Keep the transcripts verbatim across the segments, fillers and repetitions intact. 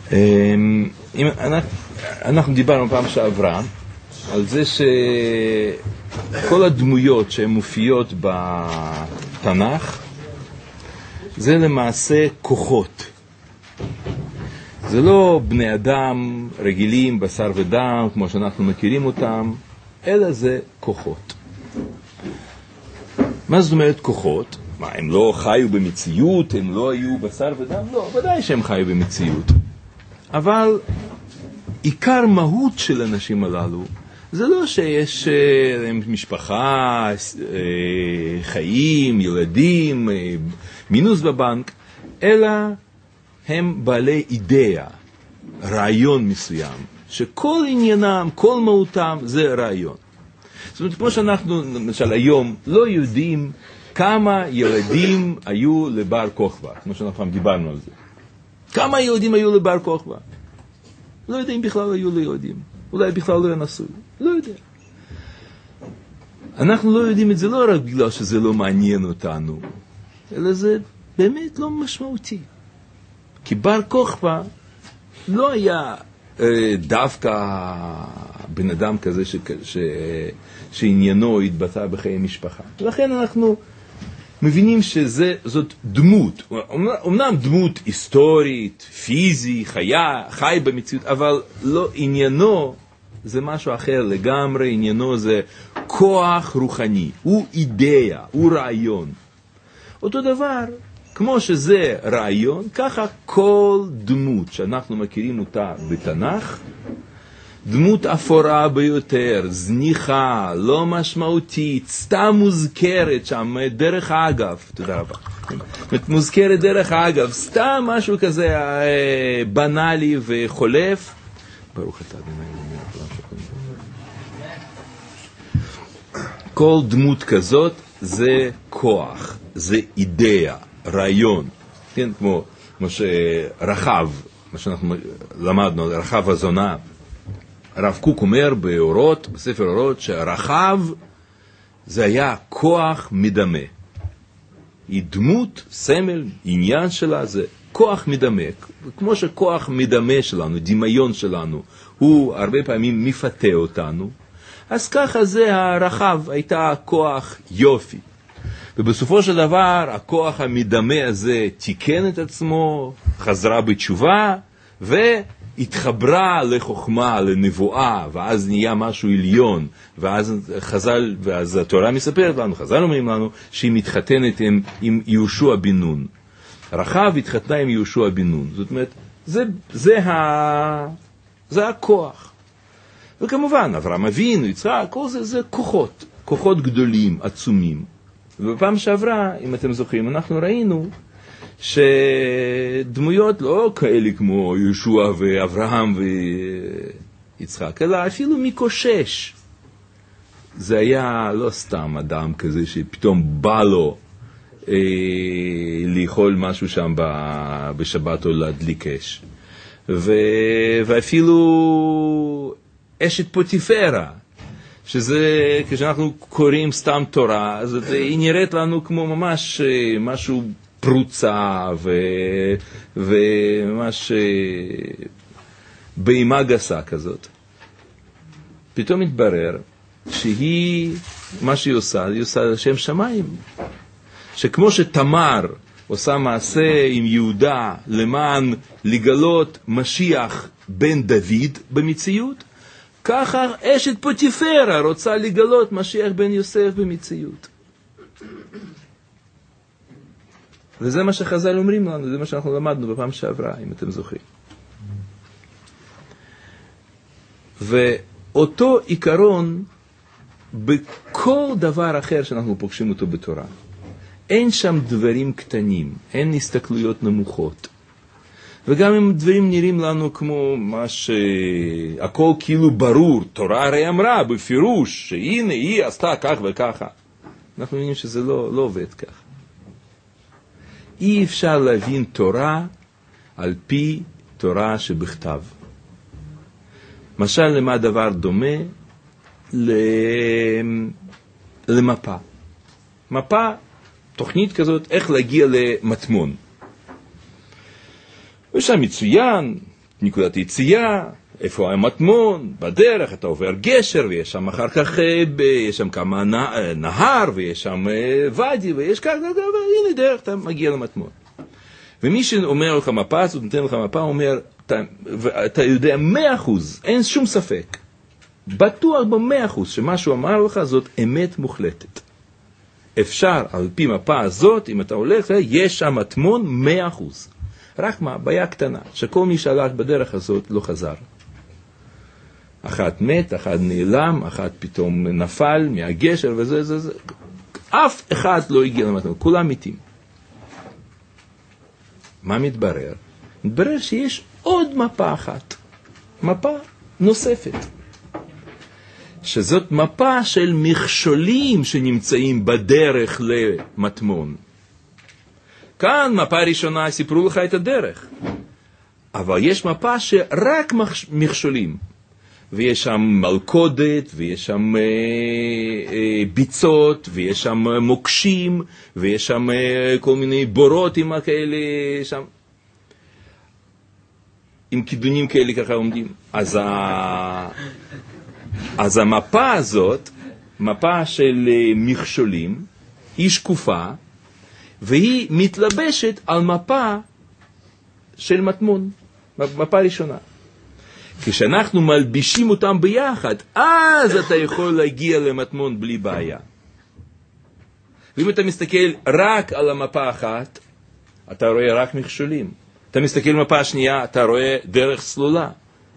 אם אנחנו, אנחנו דיברנו פעם שעברה על זה שכל הדמויות שהן מופיעות בתנ"ך זה למעשה כוחות. זה לא בני אדם רגילים, בשר ודם, כמו שאנחנו מכירים אותם, אלא זה כוחות. מה זאת אומרת כוחות? מה, הם לא חיו במציאות? הם לא היו בשר ודם? לא, ודאי שהם חיו במציאות. אבל עיקר מהות של אנשים הללו, זה לא שיש להם משפחה, חיים, ילדים, מינוס בבנק, אלא הם בעלי אידאה, רעיון מסוים, שכל עניינם, כל מהותם זה רעיון. זאת אומרת, כמו שאנחנו, למשל היום, לא יודעים כמה ילדים היו לבר כוכבא, כמו שאנחנו דיברנו על זה. כמה ילדים היו לבר כוכבא? לא יודע אם בכלל היו ליהודים. אולי בכלל לא נשוי. לא יודע. אנחנו לא יודעים את זה לא רק בגלל שזה לא מעניין אותנו, אלא זה באמת לא משמעותי. כי בר כוכבא לא היה אה, דווקא בן אדם כזה ש, ש, שעניינו התבטא בחיי משפחה. לכן אנחנו מבינים שזאת דמות, אומנם דמות היסטורית, פיזי, חיה, חי במציאות, אבל לא, עניינו זה משהו אחר לגמרי, עניינו זה כוח רוחני, הוא אידאה, הוא רעיון. אותו דבר, כמו שזה רעיון, ככה כל דמות שאנחנו מכירים אותה בתנ"ך, דמות אפורה ביותר, זניחה, לא משמעותית, סתם מוזכרת שם, דרך אגב, תודה רבה, מוזכרת דרך אגב, סתם משהו כזה בנאלי וחולף. ברוך אתה אדוני אלוהינו מלך העולם. כל דמות כזאת זה כוח, זה אידאה, רעיון, כן, כמו, כמו שרחב, מה שאנחנו למדנו, רחב הזונה, הרב קוק אומר באורות, בספר אורות, שהרחב זה היה כוח מדמה. היא דמות, סמל, עניין שלה זה כוח מדמה. כמו שכוח מדמה שלנו, דמיון שלנו, הוא הרבה פעמים מפתה אותנו, אז ככה זה הרחב, הייתה כוח יופי. ובסופו של דבר, הכוח המדמה הזה תיקן את עצמו, חזרה בתשובה, ו... התחברה לחוכמה, לנבואה, ואז נהיה משהו עליון, ואז חז"ל, ואז התורה מספרת לנו, חז"ל אומרים לנו, שהיא מתחתנת עם, עם יהושע בן נון. רחב התחתנה עם יהושע בן נון. זאת אומרת, זה, זה, ה, זה הכוח. וכמובן, אברהם אבינו, יצחק, כל זה, זה כוחות, כוחות גדולים, עצומים. ובפעם שעברה, אם אתם זוכרים, אנחנו ראינו, שדמויות לא כאלה כמו יהושע ואברהם ויצחק, אלא אפילו מקושש. זה היה לא סתם אדם כזה שפתאום בא לו אה, לאכול משהו שם ב- בשבת או להדליק אש. ו- ואפילו אשת פוטיפרה, שזה כשאנחנו קוראים סתם תורה, אז היא נראית לנו כמו ממש משהו פרוצה ו... וממש באימה גסה כזאת. פתאום מתברר שהיא, מה שהיא עושה, היא עושה לשם שמיים. שכמו שתמר עושה מעשה עם יהודה למען לגלות משיח בן דוד במציאות, ככה אשת פוטיפרה רוצה לגלות משיח בן יוסף במציאות. וזה מה שחז"ל אומרים לנו, זה מה שאנחנו למדנו בפעם שעברה, אם אתם זוכרים. ואותו עיקרון, בכל דבר אחר שאנחנו פוגשים אותו בתורה, אין שם דברים קטנים, אין הסתכלויות נמוכות. וגם אם דברים נראים לנו כמו מה שהכל כאילו ברור, תורה הרי אמרה בפירוש, שהנה היא עשתה כך וככה. אנחנו מבינים שזה לא, לא עובד כך. אי אפשר להבין תורה על פי תורה שבכתב. משל למה דבר דומה? למפה. מפה, תוכנית כזאת, איך להגיע למטמון. ושם מצוין, נקודת יציאה, איפה המטמון, בדרך, אתה עובר גשר, ויש שם אחר כך, יש שם כמה נהר, ויש שם ודי, ויש כך, והנה דרך, אתה מגיע למטמון. ומי שאומר לך מפה, זאת נותן לך מפה, אומר, אתה, אתה יודע מאה אחוז, אין שום ספק, בטוח במאה אחוז, שמה שהוא אמר לך זאת אמת מוחלטת. אפשר, על פי מפה הזאת, אם אתה הולך, יש שם מטמון מאה אחוז. רק מה, בעיה קטנה, שכל מי שהלך בדרך הזאת לא חזר. אחת מת, אחת נעלם, אחת פתאום נפל מהגשר וזה, זה, זה. אף אחד לא הגיע למטמון, כולם מתים. מה מתברר? מתברר שיש עוד מפה אחת, מפה נוספת, שזאת מפה של מכשולים שנמצאים בדרך למטמון. כאן מפה ראשונה סיפרו לך את הדרך, אבל יש מפה שרק מכשולים, ויש שם מלכודת, ויש שם אה, אה, ביצות, ויש שם מוקשים, ויש שם אה, כל מיני בורות עם כאלה שם, עם כידונים כאלה ככה עומדים. אז, ה... אז המפה הזאת, מפה של אה, מכשולים, היא שקופה, והיא מתלבשת על מפה של מטמון, מפה ראשונה. כשאנחנו מלבישים אותם ביחד, אז אתה יכול להגיע למטמון בלי בעיה. ואם אתה מסתכל רק על המפה אחת, אתה רואה רק מכשולים. אתה מסתכל על המפה השנייה, אתה רואה דרך סלולה.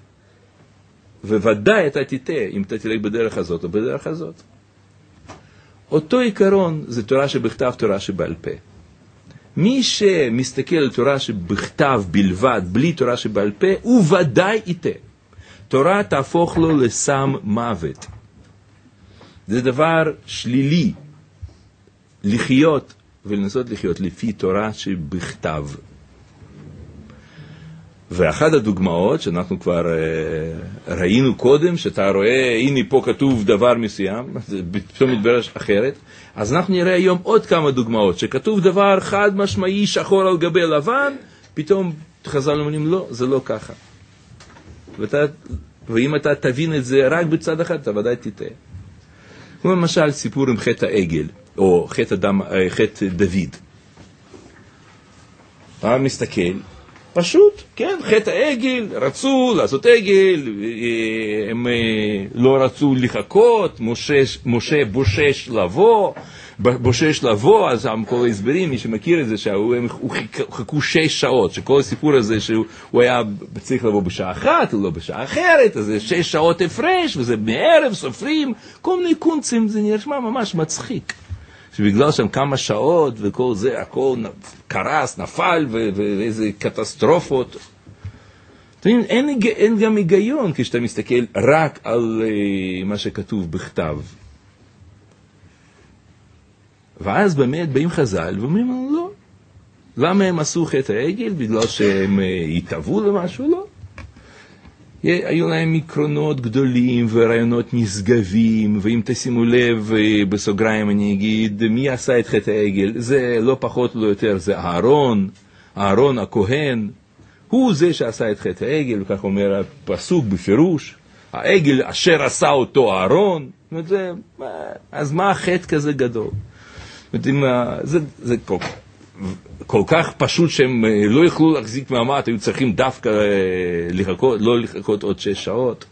וודאי אתה תטעה אם אתה תלך בדרך הזאת או בדרך הזאת. אותו עיקרון זה תורה שבכתב, תורה שבעל פה. מי שמסתכל על תורה שבכתב בלבד, בלי תורה שבעל פה, הוא ודאי יטעה. תורה תהפוך לו לסם מוות. זה דבר שלילי, לחיות ולנסות לחיות לפי תורה שבכתב. ואחת הדוגמאות שאנחנו כבר uh, ראינו קודם, שאתה רואה, הנה פה כתוב דבר מסוים, פתאום מתברר אחרת, אז אנחנו נראה היום עוד כמה דוגמאות, שכתוב דבר חד משמעי, שחור על גבי לבן, פתאום חז"ל אומרים, לא, זה לא ככה. ואתה, ואם אתה תבין את זה רק בצד אחד, אתה ודאי תטעה. כמו למשל סיפור עם חטא העגל, או חטא, אדם, חטא דוד. אתה מסתכל, פשוט, כן, חטא העגל, רצו לעשות עגל, הם לא רצו לחכות, משה, משה בושש לבוא, בושש לבוא, אז כל ההסברים, מי שמכיר את זה, שהם חכו שש שעות, שכל הסיפור הזה שהוא היה צריך לבוא בשעה אחת, לא בשעה אחרת, אז זה שש שעות הפרש, וזה מערב, סופרים, כל מיני קונצים, זה נרשמה ממש מצחיק. שבגלל שם כמה שעות וכל זה, הכל קרס, נפל, ואיזה קטסטרופות. אין, אין גם היגיון כשאתה מסתכל רק על uh, מה שכתוב בכתב. ואז באמת באים חז"ל ואומרים לנו לא. למה הם עשו חטא העגל? בגלל שהם uh, התאבו למשהו? לא. היו להם עקרונות גדולים ורעיונות נשגבים, ואם תשימו לב בסוגריים אני אגיד, מי עשה את חטא העגל? זה לא פחות לא יותר, זה אהרון, אהרון הכהן, הוא זה שעשה את חטא העגל, וכך אומר הפסוק בפירוש, העגל אשר עשה אותו אהרון, זה, אז מה החטא כזה גדול? זה, זה כל כך. כל כך פשוט שהם לא יכלו להחזיק מעמד, היו צריכים דווקא לחכות, לא לחכות עוד שש שעות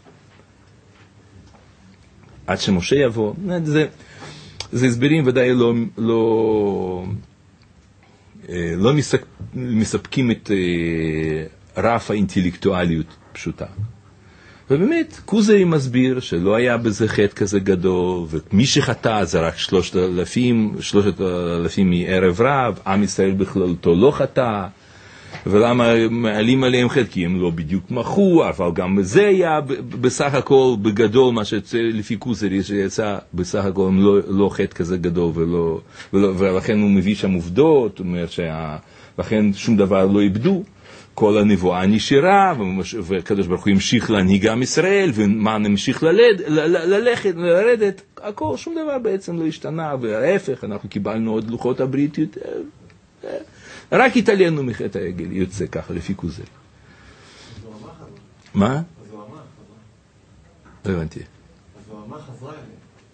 עד שמשה יבוא. זה, זה הסברים ודאי לא, לא, לא מספק, מספקים את רף האינטלקטואליות פשוטה. ובאמת, כוזרי מסביר שלא היה בזה חטא כזה גדול, ומי שחטא זה רק שלושת אלפים, שלושת אלפים מערב רב, עם ישראל בכללותו לא חטא, ולמה מעלים עליהם חטא? כי הם לא בדיוק מחו, אבל גם זה היה בסך הכל בגדול, מה שיצא לפי כוזרי, שיצא בסך הכל הם לא, לא חטא כזה גדול, ולא, ולא, ולכן הוא מביא שם עובדות, הוא אומר שלכן שום דבר לא איבדו. כל הנבואה נשארה, והקדוש ברוך הוא המשיך להנהיג עם ישראל, ומן המשיך ללד, ל- ללכת, לרדת, הכל, שום דבר בעצם לא השתנה, וההפך, אנחנו קיבלנו עוד לוחות הברית, רק התעלינו מחטא העגל, יוצא ככה, לפי כוזרי. מה? אז הוא אמר, לא הבנתי. אז הוא אמר חזרה אליהם.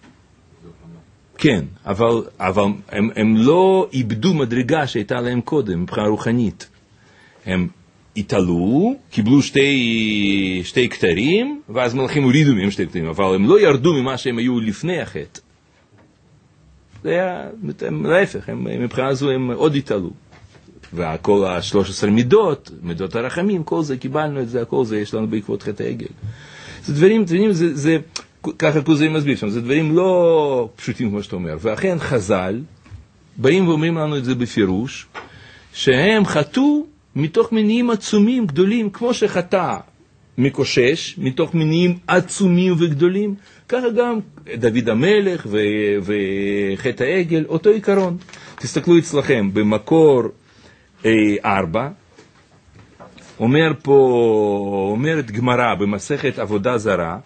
כן, אבל, אבל הם, הם לא איבדו מדרגה שהייתה להם קודם, מבחינה רוחנית. הם התעלו, קיבלו שתי, שתי כתרים, ואז מלאכים הורידו מהם שתי כתרים, אבל הם לא ירדו ממה שהם היו לפני החטא. זה היה, הם, להפך, הם, מבחינה זו הם עוד התעלו. וכל ה-שלוש עשרה מידות, מידות הרחמים, כל זה, קיבלנו את זה, הכל זה יש לנו בעקבות חטא העגל. זה דברים, דברים, זה, זה, ככה כוזרים מסביר שם, זה דברים לא פשוטים כמו שאתה אומר. ואכן חז"ל באים ואומרים לנו את זה בפירוש, שהם חטאו מתוך מניעים עצומים גדולים, כמו שחטא מקושש, מתוך מניעים עצומים וגדולים, ככה גם דוד המלך ו- וחטא העגל, אותו עיקרון. תסתכלו אצלכם, במקור אה, ארבע, אומר פה, אומרת גמרא במסכת עבודה זרה,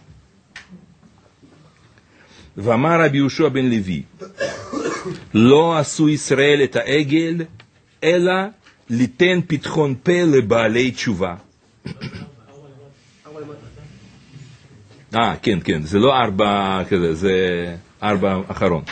ואמר רבי יהושע בן לוי, לא עשו ישראל את העגל, אלא ליתן פתחון פה לבעלי תשובה. אה, כן, כן, זה לא ארבע כזה, זה ארבע אחרון.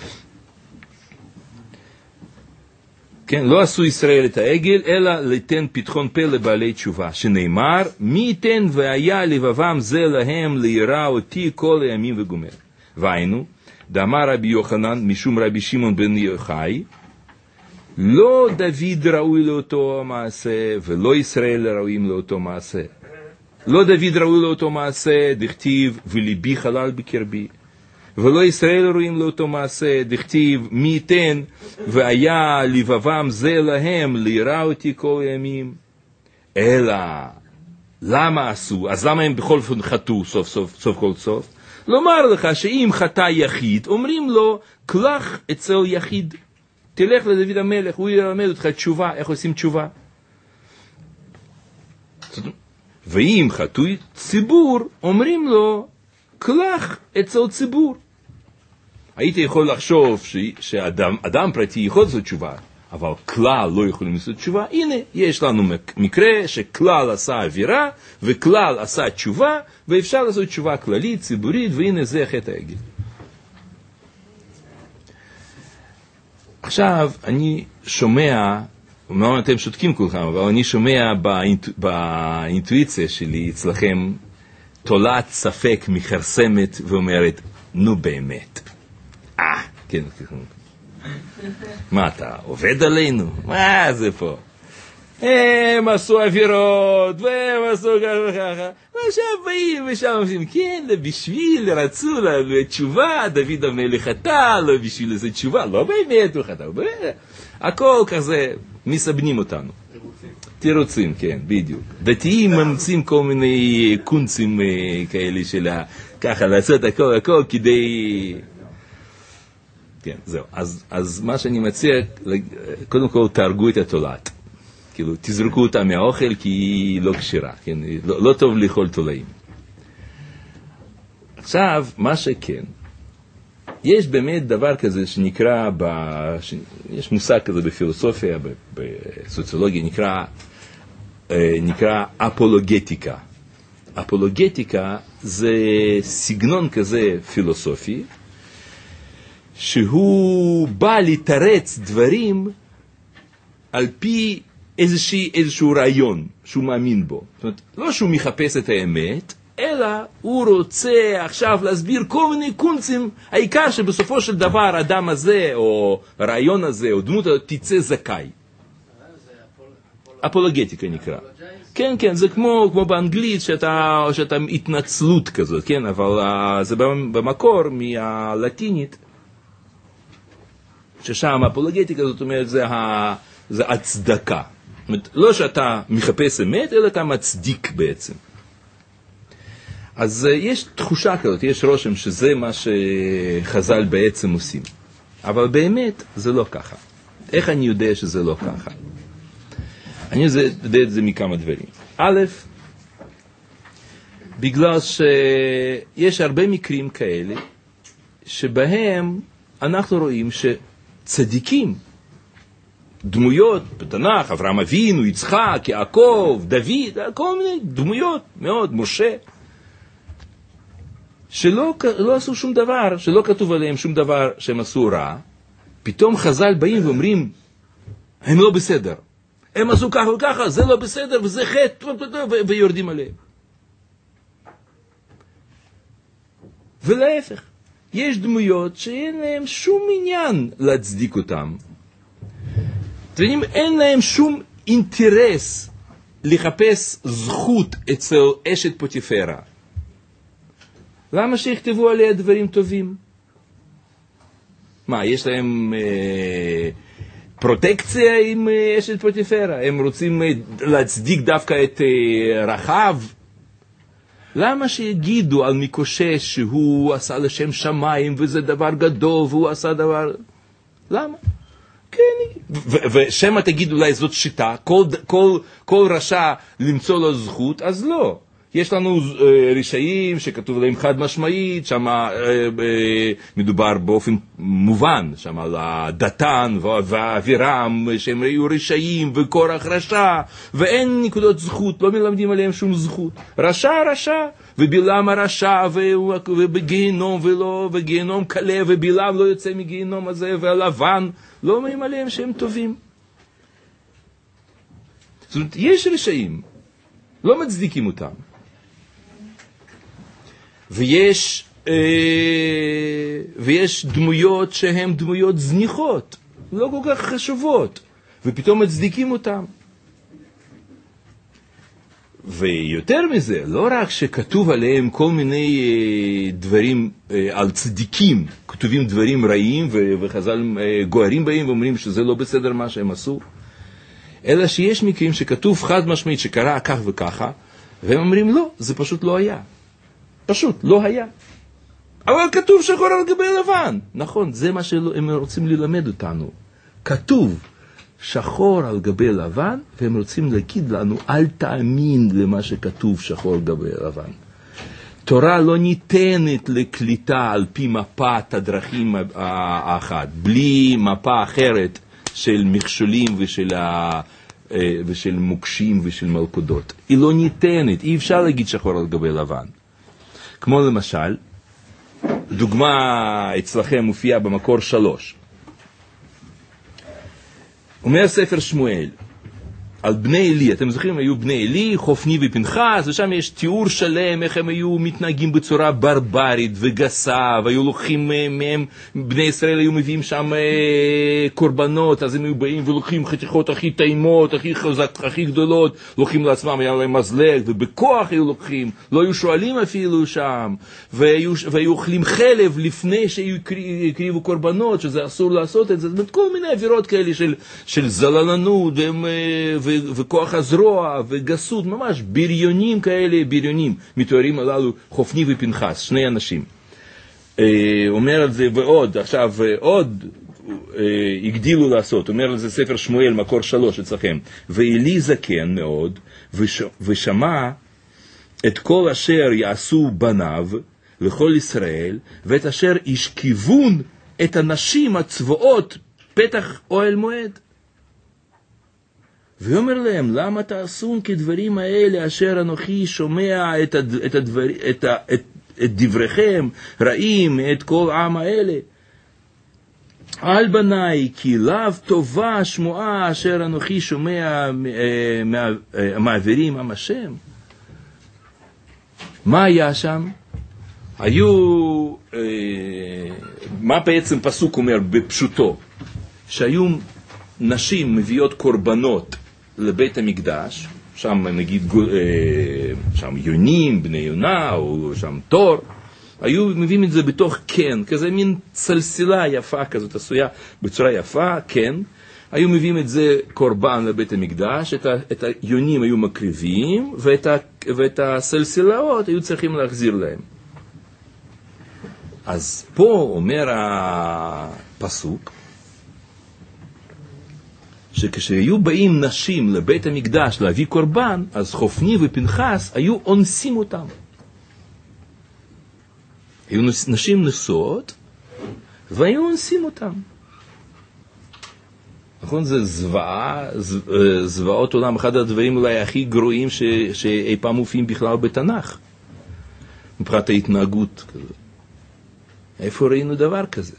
כן, לא עשו ישראל את העגל, אלא ליתן פתחון פה לבעלי תשובה, שנאמר, מי ייתן והיה לבבם זה להם לירא אותי כל הימים וגומר. והיינו, דאמר רבי יוחנן משום רבי שמעון בן יוחאי, לא דוד ראוי לאותו מעשה, ולא ישראל ראויים לאותו מעשה. לא דוד ראוי לאותו מעשה, דכתיב, וליבי חלל בקרבי. ולא ישראל ראויים לאותו מעשה, דכתיב, מי ייתן, והיה לבבם זה להם, לירא אותי כל הימים. אלא, למה עשו? אז למה הם בכל זאת חטאו סוף סוף, סוף כל סוף? לומר לך שאם חטא יחיד, אומרים לו, קלח אצל יחיד. תלך לדוד המלך, הוא ילמד אותך תשובה, איך עושים תשובה. ואם חטאו ציבור, אומרים לו, קלח אצל ציבור. הייתי יכול לחשוב ש, שאדם אדם פרטי יכול לעשות תשובה, אבל כלל לא יכולים לעשות תשובה. הנה, יש לנו מקרה שכלל עשה אווירה, וכלל עשה תשובה, ואפשר לעשות תשובה כללית, ציבורית, והנה זה חטא העגל. עכשיו, אני שומע, אומנם אתם שותקים כולכם, אבל אני שומע באינטו, באינטואיציה שלי אצלכם, תולעת ספק מחרסמת ואומרת, נו באמת. אה, כן, כן. מה אתה, עובד עלינו? מה זה פה? הם עשו אווירות, והם עשו ככה וככה. ועכשיו באים ושם עושים, כן, בשביל, רצו לתשובה, דוד המלך חטא, לא בשביל איזה תשובה, לא באמת הוא חטא, הכל כזה, מסבנים אותנו. תירוצים, כן, בדיוק. דתיים ממציאים כל מיני קונצים כאלה של ככה, לעשות הכל הכל כדי... כן, זהו. אז, אז מה שאני מציע, קודם כל תהרגו את התולעת. כאילו, תזרקו אותה מהאוכל כי היא לא קשירה, כן? לא, לא טוב לאכול תולעים. עכשיו, מה שכן, יש באמת דבר כזה שנקרא, ב... ש... יש מושג כזה בפילוסופיה, בסוציולוגיה, נקרא, נקרא אפולוגטיקה. אפולוגטיקה זה סגנון כזה פילוסופי, שהוא בא לתרץ דברים על פי איזושהי, איזשהו רעיון שהוא מאמין בו. זאת אומרת, לא שהוא מחפש את האמת, אלא הוא רוצה עכשיו להסביר כל מיני קונצים, העיקר שבסופו של דבר האדם הזה, או הרעיון הזה, או דמות הזאת, תצא זכאי. אפולוגטיקה נקרא. כן, כן, זה כמו, כמו באנגלית, שאתה, שאתה התנצלות כזאת, כן, אבל uh, זה במקור מהלטינית, ששם אפולוגטיקה, זאת אומרת, זה, ה, זה הצדקה. זאת אומרת, לא שאתה מחפש אמת, אלא אתה מצדיק בעצם. אז uh, יש תחושה כזאת, יש רושם שזה מה שחז"ל בעצם עושים. אבל באמת זה לא ככה. איך אני יודע שזה לא ככה? אני יודע את זה מכמה דברים. א', בגלל שיש הרבה מקרים כאלה, שבהם אנחנו רואים שצדיקים דמויות בתנ"ך, אברהם אבינו, יצחק, יעקב, דוד, כל מיני דמויות מאוד, משה, שלא לא עשו שום דבר, שלא כתוב עליהם שום דבר שהם עשו רע, פתאום חז"ל באים ואומרים, הם לא בסדר. הם עשו ככה וככה, זה לא בסדר, וזה חטא, ויורדים עליהם. ולהפך, יש דמויות שאין להם שום עניין להצדיק אותם. אתם אין להם שום אינטרס לחפש זכות אצל אשת פוטיפרה. למה שיכתבו עליה דברים טובים? מה, יש להם אה, פרוטקציה עם אה, אשת פוטיפרה? הם רוצים אה, להצדיק דווקא את אה, רחב? למה שיגידו על מקושש שהוא עשה לשם שמיים וזה דבר גדול והוא עשה דבר... למה? כן, ו- ושמה תגיד אולי זאת שיטה, כל, כל, כל רשע למצוא לו זכות, אז לא. יש לנו אה, רשעים שכתוב עליהם חד משמעית, שם אה, אה, מדובר באופן מובן, שם על הדתן והאבירם, שהם היו רשעים וקורח רשע, ואין נקודות זכות, לא מלמדים עליהם שום זכות. רשע רשע, ובלעם הרשע, ובגיהנום ולא, וגיהנום קלה, ובלעם לא יוצא מגיהנום הזה, והלבן, לא אומרים עליהם שהם טובים. זאת אומרת, יש רשעים, לא מצדיקים אותם. ויש, אה, ויש דמויות שהן דמויות זניחות, לא כל כך חשובות, ופתאום מצדיקים אותם. ויותר מזה, לא רק שכתוב עליהם כל מיני אה, דברים אה, על צדיקים, כתובים דברים רעים, ו- וחז"ל אה, גוערים בהם ואומרים שזה לא בסדר מה שהם עשו, אלא שיש מקרים שכתוב חד משמעית שקרה כך וככה, והם אומרים לא, זה פשוט לא היה. פשוט לא היה. אבל כתוב שחור על גבי לבן. נכון, זה מה שהם רוצים ללמד אותנו. כתוב שחור על גבי לבן, והם רוצים להגיד לנו, אל תאמין למה שכתוב שחור על גבי לבן. תורה לא ניתנת לקליטה על פי מפת הדרכים האחת, בלי מפה אחרת של מכשולים ושל, ה... ושל מוקשים ושל מלכודות. היא לא ניתנת, אי אפשר להגיד שחור על גבי לבן. כמו למשל, דוגמה אצלכם מופיעה במקור שלוש. אומר ספר שמואל, על בני אלי, אתם זוכרים, היו בני אלי, חופני ופנחס, ושם יש תיאור שלם איך הם היו מתנהגים בצורה ברברית וגסה, והיו לוקחים מהם, בני ישראל היו מביאים שם אה, קורבנות, אז הם היו באים ולוקחים חתיכות הכי טעימות, הכי חזק, הכי גדולות, לוקחים לעצמם, היה להם מזלג, ובכוח היו לוקחים, לא היו שואלים אפילו שם, והיו, והיו אוכלים חלב לפני שהקריבו קורבנות, שזה אסור לעשות את זה, זאת אומרת, כל מיני עבירות כאלה של, של זללנות, והם... ו- וכוח הזרוע וגסות, ממש בריונים כאלה, בריונים, מתוארים הללו חופני ופנחס, שני אנשים. אה, אומר על זה ועוד, עכשיו עוד אה, הגדילו לעשות, אומר על זה ספר שמואל, מקור שלוש אצלכם, ואלי זקן מאוד, וש, ושמע את כל אשר יעשו בניו וכל ישראל, ואת אשר ישכיבון את הנשים הצבועות פתח אוהל מועד. ואומר להם, למה תעשון כדברים האלה אשר אנוכי שומע את, הד... את, הדבר... את, ה... את... את דבריכם רעים את כל עם האלה? על בניי, כי לאו טובה שמועה אשר אנוכי שומע מעבירים עם השם. מה היה שם? היו, אה, מה בעצם פסוק אומר בפשוטו? שהיו נשים מביאות קורבנות לבית המקדש, שם נגיד, שם יונים, בני יונה, או שם תור, היו מביאים את זה בתוך קן, כזה מין צלסילה יפה כזאת, עשויה בצורה יפה, כן, היו מביאים את זה קורבן לבית המקדש, את, ה, את היונים היו מקריבים, ואת, ה, ואת הסלסילאות היו צריכים להחזיר להם. אז פה אומר הפסוק, שכשהיו באים נשים לבית המקדש להביא קורבן, אז חופני ופנחס היו אונסים אותם. היו נשים נשואות, והיו אונסים אותם. נכון? זה זוועה, זוועות עולם, אחד הדברים אולי הכי גרועים ש, שאי פעם מופיעים בכלל בתנ"ך, מבחינת ההתנהגות כזה. איפה ראינו דבר כזה?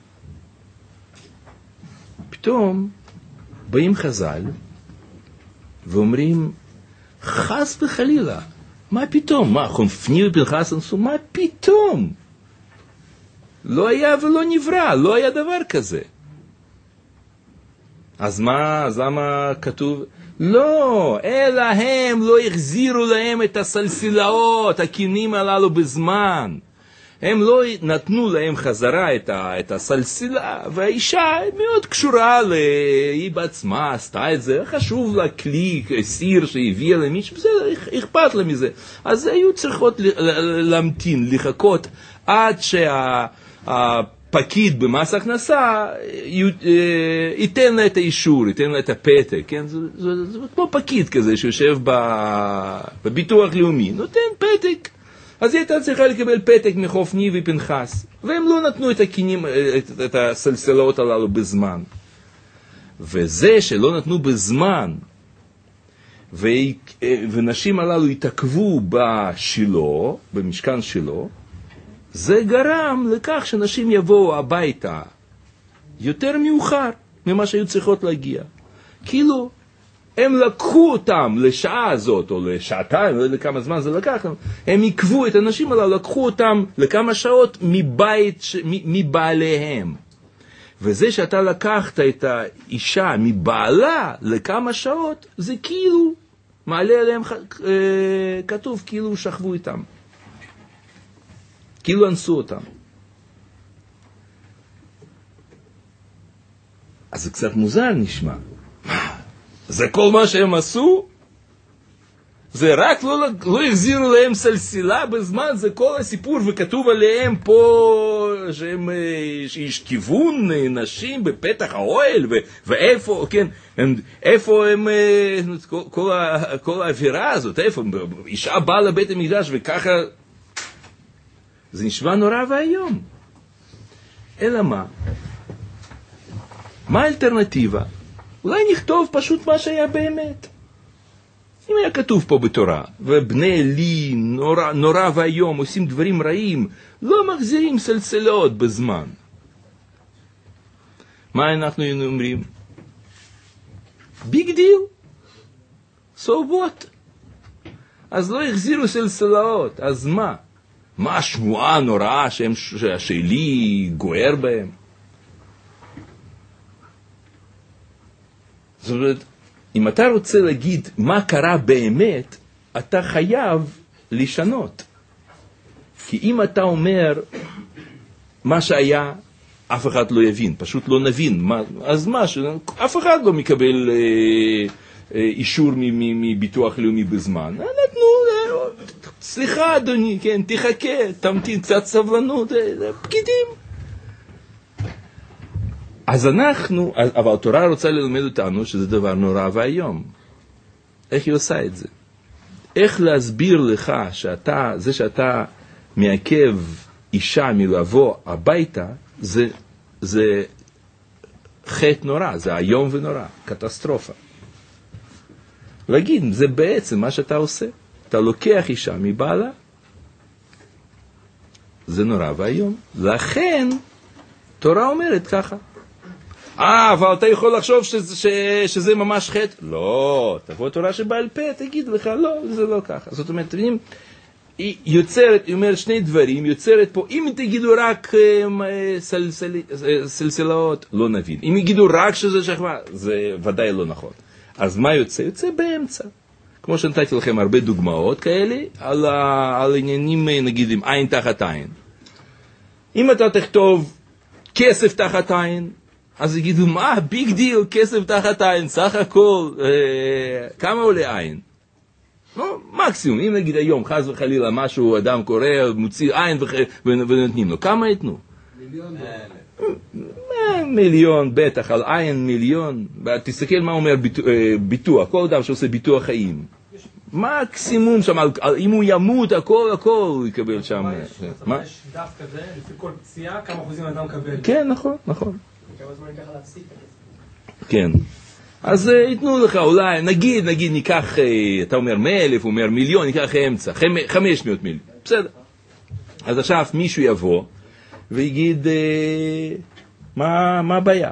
פתאום באים חז"ל ואומרים, חס וחלילה, מה פתאום? מה, חונפני ופנחס אנסו? מה פתאום? לא היה ולא נברא, לא היה דבר כזה. אז מה, אז למה כתוב? לא, אלא הם לא החזירו להם את הסלסילאות, הכינים הללו בזמן. הם לא נתנו להם חזרה את, ה, את הסלסילה, והאישה מאוד קשורה, לה, היא בעצמה עשתה את זה, חשוב לה כלי, סיר שהביאה למישהו, בסדר, אכפת לה מזה. אז היו צריכות להמתין, לחכות, עד שהפקיד במס הכנסה ייתן לה את האישור, ייתן לה את הפתק, כן? זה, זה, זה, זה כמו פקיד כזה שיושב בביטוח לאומי, נותן פתק. אז היא הייתה צריכה לקבל פתק מחופני ופנחס, והם לא נתנו את הכינים, את, את הסלסלות הללו בזמן. וזה שלא נתנו בזמן, ו, ונשים הללו התעכבו בשילו, במשכן שלו, זה גרם לכך שנשים יבואו הביתה יותר מאוחר ממה שהיו צריכות להגיע. כאילו, הם לקחו אותם לשעה הזאת, או לשעתיים, לא יודע כמה זמן זה לקח, הם עקבו את האנשים הללו, לקחו אותם לכמה שעות מבית, מבעליהם. וזה שאתה לקחת את האישה מבעלה לכמה שעות, זה כאילו, מעלה עליהם, כתוב, כאילו שכבו איתם. כאילו אנסו אותם. אז זה קצת מוזר נשמע. מה? זה כל מה שהם עשו? זה רק לא, לא החזירו להם סלסילה בזמן, זה כל הסיפור, וכתוב עליהם פה שהם שיש כיוון נשים בפתח האוהל, ו, ואיפה, כן, הם, איפה הם, כל, כל, כל האווירה הזאת, איפה, אישה באה לבית המקדש וככה, זה נשמע נורא והיום. אלא מה? מה האלטרנטיבה? אולי נכתוב פשוט מה שהיה באמת. אם היה כתוב פה בתורה, ובני אלי נורא, נורא והיום עושים דברים רעים, לא מחזירים סלסלות בזמן. מה אנחנו אומרים? ביג דיל. So what? אז לא החזירו סלסלות, אז מה? מה השמועה הנוראה שהשאלי גוער בהם? זאת אומרת, אם אתה רוצה להגיד מה קרה באמת, אתה חייב לשנות. כי אם אתה אומר מה שהיה, אף אחד לא יבין, פשוט לא נבין. מה, אז מה, אף אחד לא מקבל אה, אה, אישור מביטוח לאומי בזמן. נתנו, אה, סליחה אדוני, כן, תחכה, תמתין קצת סבלנות, אה, פקידים. אז אנחנו, אבל התורה רוצה ללמד אותנו שזה דבר נורא והיום. איך היא עושה את זה? איך להסביר לך שאתה, זה שאתה מעכב אישה מלבוא הביתה, זה, זה חטא נורא, זה היום ונורא, קטסטרופה. להגיד, זה בעצם מה שאתה עושה. אתה לוקח אישה מבעלה, זה נורא והיום. לכן, תורה אומרת ככה. אה, אבל אתה יכול לחשוב שזה, ש, שזה ממש חטא? לא, תבוא תורה שבעל פה, תגיד לך, לא, זה לא ככה. זאת אומרת, היא יוצרת, היא אומרת שני דברים, יוצרת פה, אם תגידו רק סלסלות, לא נבין. אם יגידו רק שזה שכבה, זה ודאי לא נכון. אז מה יוצא? יוצא באמצע. כמו שנתתי לכם הרבה דוגמאות כאלה, על, ה, על עניינים, נגיד, עם עין תחת עין. אם אתה תכתוב כסף תחת עין, אז יגידו, מה, ביג דיל, כסף תחת עין, סך הכל, אה, כמה עולה עין? לא, מקסימום, אם נגיד היום, חס וחלילה, משהו, אדם קורא, מוציא עין וח... ונותנים לו, כמה יתנו? מיליון. מיליון, בטח, על עין מיליון. תסתכל מה אומר ביטוח, ביטוח, כל אדם שעושה ביטוח חיים. מקסימום שם, אם הוא ימות, הכל, הכל הוא יקבל שם. מה? יש דף כזה, לפי כל פציעה, כמה אחוזים האדם מקבל. כן, נכון, נכון. כמה זמן ייקח להפסיק? כן. אז ייתנו לך אולי, נגיד, נגיד ניקח, אתה אומר מאה אלף, הוא אומר מיליון, ניקח אמצע, חמש מאות מיליון, בסדר. אז עכשיו מישהו יבוא ויגיד, מה, מה הבעיה?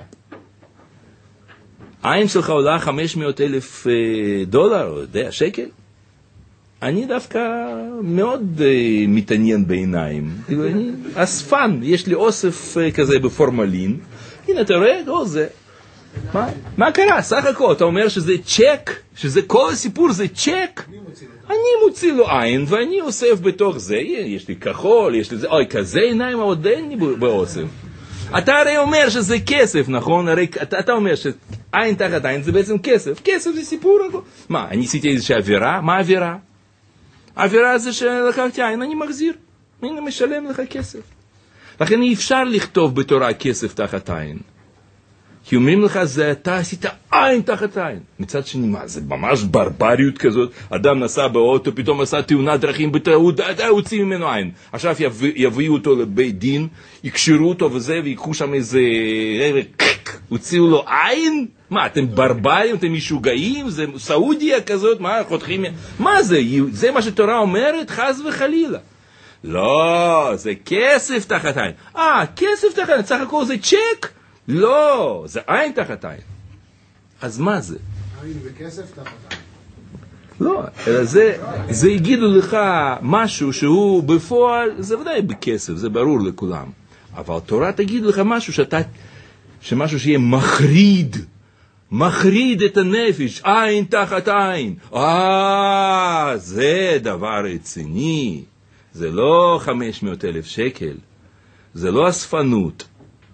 העין שלך עולה חמש מאות אלף דולר, או יודע, שקל? אני דווקא מאוד uh, מתעניין בעיניים. אני אספן, יש לי אוסף uh, כזה בפורמלין. הנה, אתה רואה? לא, זה... מה, מה קרה? סך הכל, אתה אומר שזה צ'ק? שזה כל הסיפור זה צ'ק? אני מוציא לו עין, ואני אוסף בתוך זה. יש לי כחול, יש לי זה... אוי, כזה עיניים עוד אין לי באוסף. אתה הרי אומר שזה כסף, נכון? הרי אתה, אתה אומר שעין תחת עין זה בעצם כסף. כסף זה סיפור. מה, אני עשיתי איזושהי עבירה? מה עבירה? העבירה זה שלקחתי עין, אני מחזיר. הנה משלם לך כסף. לכן אי אפשר לכתוב בתורה כסף תחת עין. כי אומרים לך, זה אתה עשית עין תחת עין. מצד שני, מה, זה ממש ברבריות כזאת. אדם נסע באוטו, פתאום עשה תאונת דרכים בטעות, הוציא ממנו עין. עכשיו יביאו אותו לבית דין, יקשרו אותו וזה, ויקחו שם איזה... הוציאו לו עין? מה, אתם ברברים, אתם משוגעים? זה סעודיה כזאת? מה, חותכים... מה זה? זה מה שתורה אומרת? חס וחלילה. לא, זה כסף תחת עין. אה, כסף תחת עין, סך הכל זה צ'ק? לא, זה עין תחת עין. אז מה זה? עין וכסף תחת עין. לא, אלא זה, זה יגידו לך משהו שהוא בפועל, זה ודאי בכסף, זה ברור לכולם. אבל תורה תגיד לך משהו שאתה, שמשהו שיהיה מחריד, מחריד את הנפש, עין תחת עין. אה, זה דבר רציני. זה לא חמש מאות אלף שקל. זה לא אספנות.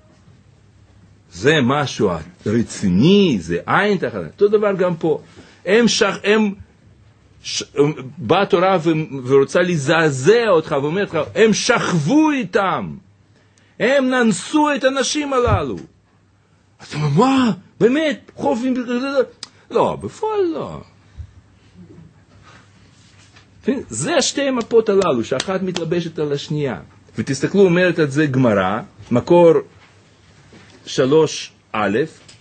זה משהו רציני, זה עין תחת עין. אותו דבר גם פה. הם שח... הם... ש... באה התורה ו... ורוצה לזעזע אותך ואומרת לך, הם שכבו איתם. הם ננסו את הנשים הללו. אתה אומר, מה? באמת? חופים... לא, בפועל לא. זה השתי מפות הללו, שאחת מתלבשת על השנייה. ותסתכלו, אומרת את זה גמרא, מקור שלוש א',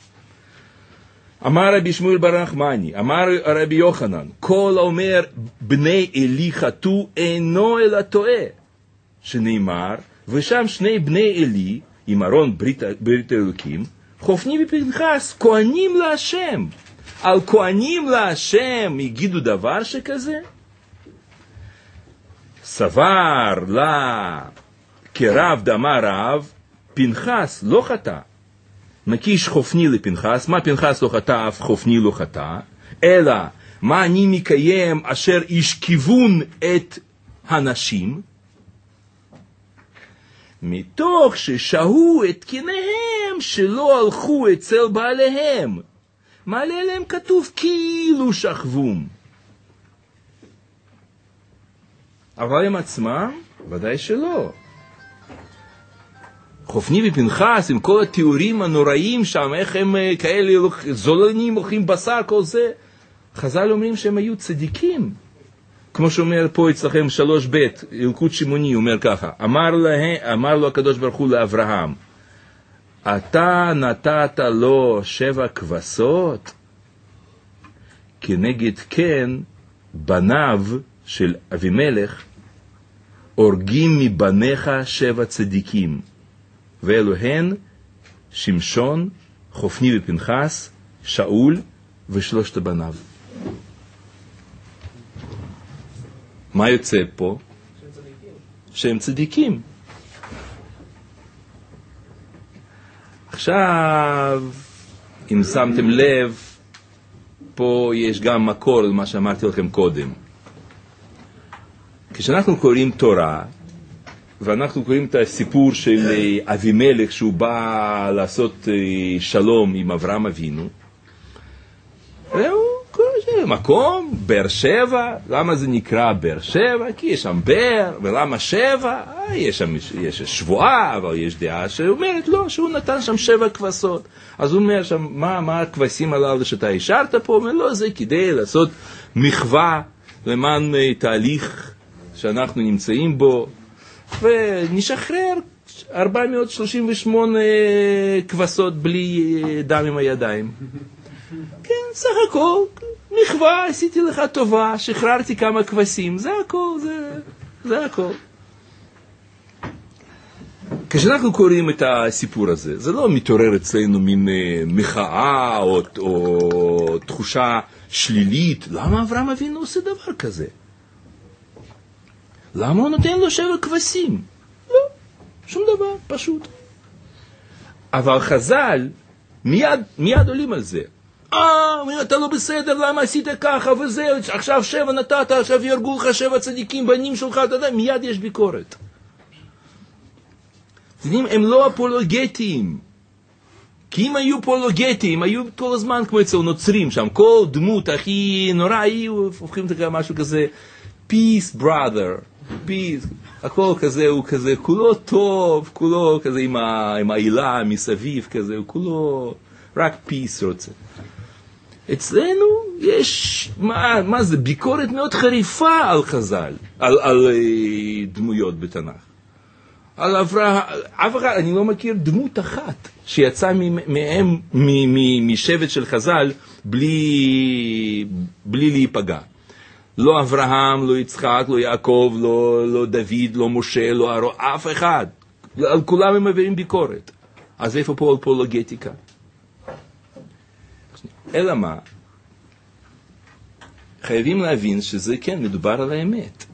אמר רבי שמואל בר נחמני, אמר רבי יוחנן, כל אומר בני אלי חטאו אינו אלא טועה, שנאמר, ושם שני בני אלי, עם ארון ברית, ברית אלוקים, חופני ופנחס, כהנים להשם. על כהנים להשם יגידו דבר שכזה? סבר לה כרב דמה רב, פנחס לא חטא. מקיש חופני לפנחס, מה פנחס לא חטא, אף חופני לא חטא, אלא מה אני מקיים אשר איש כיוון את הנשים, מתוך ששהו את קניהם שלא הלכו אצל בעליהם. מעלה עליהם כתוב כאילו שכבום. אבל הם עצמם, ודאי שלא. חופני ופנחס, עם כל התיאורים הנוראים שם, איך הם כאלה זולנים, אוכלים בשר, כל זה. חז"ל אומרים שהם היו צדיקים. כמו שאומר פה אצלכם שלוש ב', ילקוט שמעוני, אומר ככה, אמר, לה, אמר לו הקדוש ברוך הוא לאברהם, אתה נתת לו שבע כבשות, כנגד כן בניו של אבימלך, הורגים מבניך שבע צדיקים, ואלו הן שמשון, חופני ופנחס, שאול ושלושת בניו. מה יוצא פה? שהם צדיקים. עכשיו, אם שמתם לב, פה יש גם מקור למה שאמרתי לכם קודם. כשאנחנו קוראים תורה, ואנחנו קוראים את הסיפור של אבימלך שהוא בא לעשות שלום עם אברהם אבינו, והוא מקום, באר שבע. למה זה נקרא באר שבע? כי יש שם באר. ולמה שבע? יש שם יש שבועה, אבל יש דעה שאומרת לא, שהוא נתן שם שבע כבשות. אז הוא אומר שם, מה, מה הכבשים הללו שאתה השארת פה? הוא אומר, לא, זה כדי לעשות מחווה למען תהליך שאנחנו נמצאים בו, ונשחרר ארבע מאות שלושים ושמונה כבשות בלי דם עם הידיים. כן, סך הכל, מחווה, עשיתי לך טובה, שחררתי כמה כבשים, זה הכל, זה, זה הכל. כשאנחנו קוראים את הסיפור הזה, זה לא מתעורר אצלנו מין מחאה או, או תחושה שלילית. למה אברהם אבינו עושה דבר כזה? למה הוא נותן לו שבע כבשים? לא, שום דבר, פשוט. אבל חז"ל מיד, מיד עולים על זה. אה, אתה לא בסדר, למה עשית ככה וזה, עכשיו שבע נתת, עכשיו ירגו לך שבע צדיקים, בנים שלך, אתה יודע, מיד יש ביקורת. הם לא אפולוגטיים. כי אם היו אפולוגטיים, היו כל הזמן כמו אצל נוצרים שם, כל דמות הכי נורא, היו הופכים את משהו כזה, peace brother, peace, הכל כזה, הוא כזה, כולו טוב, כולו כזה עם, ה, עם העילה מסביב כזה, הוא כולו רק peace רוצה. אצלנו יש, מה, מה זה, ביקורת מאוד חריפה על חז"ל, על, על דמויות בתנ"ך. על אברהם, אף אחד, אני לא מכיר דמות אחת שיצא מהם, משבט של חז"ל, בלי, בלי להיפגע. לא אברהם, לא יצחק, לא יעקב, לא, לא דוד, לא משה, לא אהרון, אף אחד. על כולם הם מביאים ביקורת. אז איפה פה אפולוגטיקה? אלא מה? חייבים להבין שזה כן, מדובר על האמת.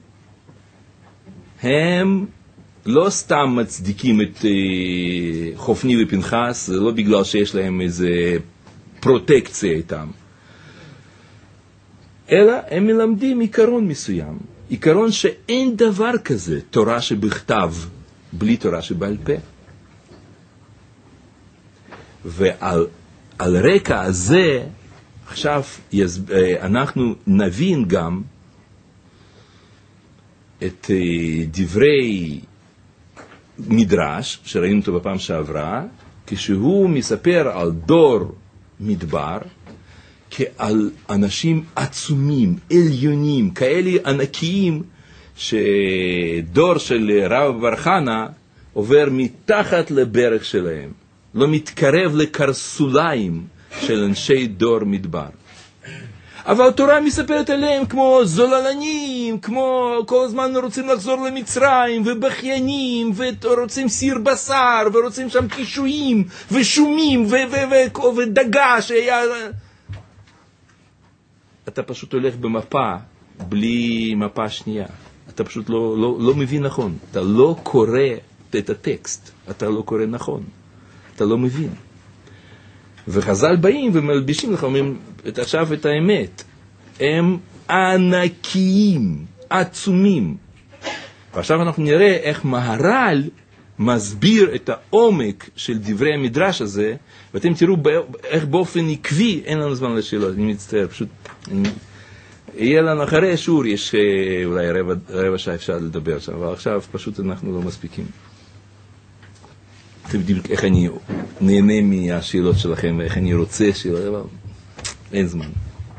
הם לא סתם מצדיקים את uh, חופני ופנחס, זה לא בגלל שיש להם איזה פרוטקציה איתם. אלא הם מלמדים עיקרון מסוים. עיקרון שאין דבר כזה, תורה שבכתב, בלי תורה שבעל פה. ועל על רקע הזה, עכשיו יז, uh, אנחנו נבין גם את uh, דברי מדרש, שראינו אותו בפעם שעברה, כשהוא מספר על דור מדבר, כעל אנשים עצומים, עליונים, כאלה ענקיים, שדור של רב בר חנה עובר מתחת לברך שלהם, לא מתקרב לקרסוליים של אנשי דור מדבר. אבל התורה מספרת עליהם כמו זוללנים, כמו כל הזמן רוצים לחזור למצרים, ובחיינים, ורוצים סיר בשר, ורוצים שם קישואים, ושומים, ו- ו- ו- ודגה, שהיה... אתה פשוט הולך במפה, בלי מפה שנייה. אתה פשוט לא, לא, לא מבין נכון. אתה לא קורא את הטקסט. אתה לא קורא נכון. אתה לא מבין. וחז"ל באים ומלבישים לך, אומרים את עכשיו את האמת. הם ענקיים, עצומים. ועכשיו אנחנו נראה איך מהר"ל מסביר את העומק של דברי המדרש הזה, ואתם תראו איך באופן עקבי, אין לנו זמן לשאלות, אני מצטער, פשוט, אני, יהיה לנו אחרי שיעור, יש אולי רבע, רבע שעה אפשר לדבר שם, אבל עכשיו פשוט אנחנו לא מספיקים. אתם יודעים איך אני נהנה מהשאלות שלכם, ואיך אני רוצה שאלות, אבל אין זמן.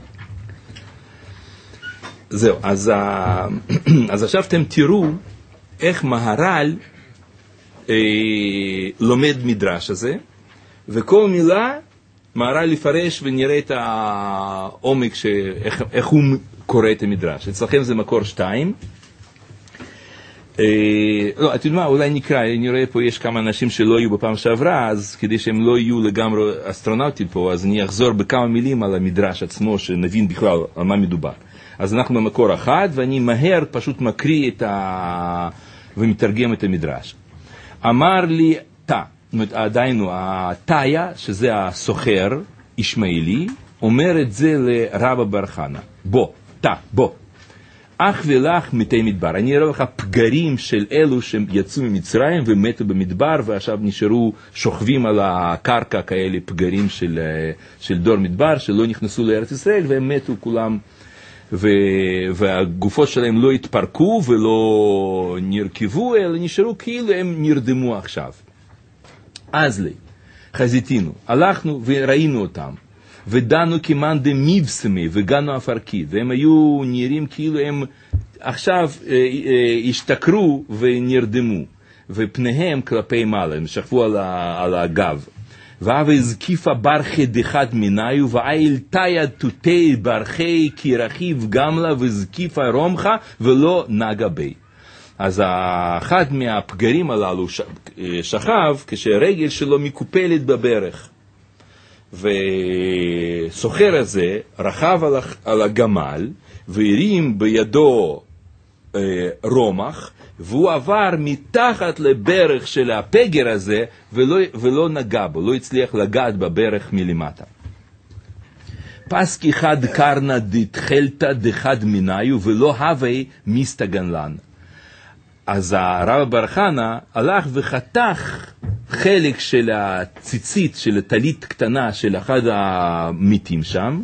זהו, אז, אז עכשיו אתם תראו איך מהר"ל אה, לומד מדרש הזה, וכל מילה מהר"ל לפרש ונראה את העומק, איך, איך הוא קורא את המדרש. אצלכם זה מקור שתיים. אה, לא, אתם יודעים מה, אולי נקרא, אני רואה פה יש כמה אנשים שלא היו בפעם שעברה, אז כדי שהם לא יהיו לגמרי אסטרונאוטים פה, אז אני אחזור בכמה מילים על המדרש עצמו, שנבין בכלל על מה מדובר. אז אנחנו במקור אחד, ואני מהר פשוט מקריא את ה... ומתרגם את המדרש. אמר לי תא, זאת אומרת, עדיין התאיה, שזה הסוחר, ישמעאלי, אומר את זה לרבא בר חנה. בוא, תא, בוא. אך ולך מתי מדבר. אני אראה לך פגרים של אלו שיצאו ממצרים ומתו במדבר, ועכשיו נשארו שוכבים על הקרקע כאלה פגרים של, של דור מדבר, שלא נכנסו לארץ ישראל, והם מתו כולם, ו... והגופות שלהם לא התפרקו ולא נרכבו, אלא נשארו כאילו הם נרדמו עכשיו. אז לי, חזיתינו, הלכנו וראינו אותם, ודנו כמאן דמיבסמי וגנו אפרקית, והם היו נראים כאילו הם עכשיו אה, אה, השתכרו ונרדמו. ופניהם כלפי מעלה, הם שכבו על, ה, על הגב. ואב הזקיפה ברכי דחד מיניו, ואיל תיה תותי ברכי כי רכיב גמלה וזקיפה רומחה ולא נגע בי. אז אחד מהפגרים הללו שכב כשרגל שלו מקופלת בברך. וסוחר הזה רכב על הגמל והרים בידו רומח, והוא עבר מתחת לברך של הפגר הזה ולא, ולא נגע בו, לא הצליח לגעת בברך מלמטה. פסקי חד קרנה דתחלתא דחד מיניו ולא הווי מסתגן לן. אז הרב בר חנה הלך וחתך חלק של הציצית, של הטלית קטנה של אחד המתים שם,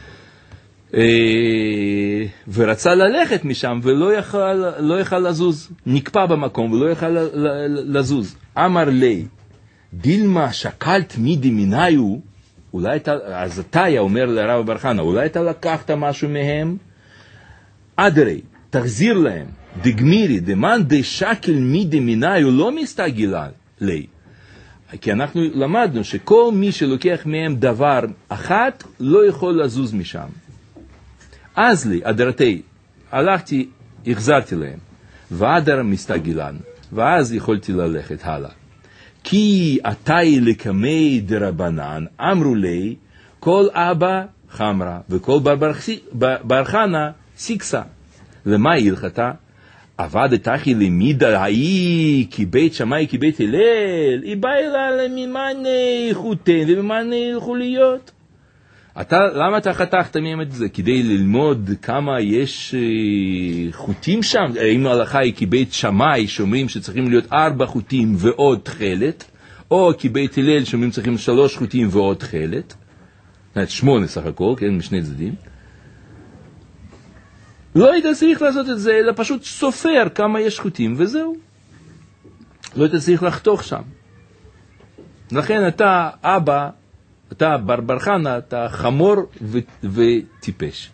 ורצה ללכת משם ולא יכל, לא יכל לזוז, נקפא במקום ולא יכל לזוז. אמר לי, דילמה שקלת מידי מיניו, אולי אתה, אז התאיה אומר לרב בר חנה, אולי אתה לקחת משהו מהם? אדרי, תחזיר להם, דגמירי, דמן די שקל מידי מיניו לא מסתגילה לי. כי אנחנו למדנו שכל מי שלוקח מהם דבר אחת לא יכול לזוז משם. אז לי, אדרתי, הלכתי, החזרתי להם, ואדר מסתגילן, ואז יכולתי ללכת הלאה. כי עתאי לקמי דרבנן, אמרו לי, כל אבא חמרה, וכל בר חנה סיקסה. למה הלכתה? עבדת אחי למידה ההיא, כי בית שמאי, כי בית הלל, היא באה אלה ממאני חותן וממאני חוליות. אתה, למה אתה חתכת מהם את זה? כדי ללמוד כמה יש אה, חוטים שם? אם ההלכה היא כי בית שמאי שאומרים שצריכים להיות ארבע חוטים ועוד תחלת, או כי בית הלל שאומרים צריכים שלוש חוטים ועוד תחלת, שמונה סך הכל, כן, משני צדדים. לא היית צריך לעשות את זה, אלא פשוט סופר כמה יש חוטים וזהו. לא היית צריך לחתוך שם. לכן אתה אבא, אתה בר בר חנה, אתה חמור ו- וטיפש.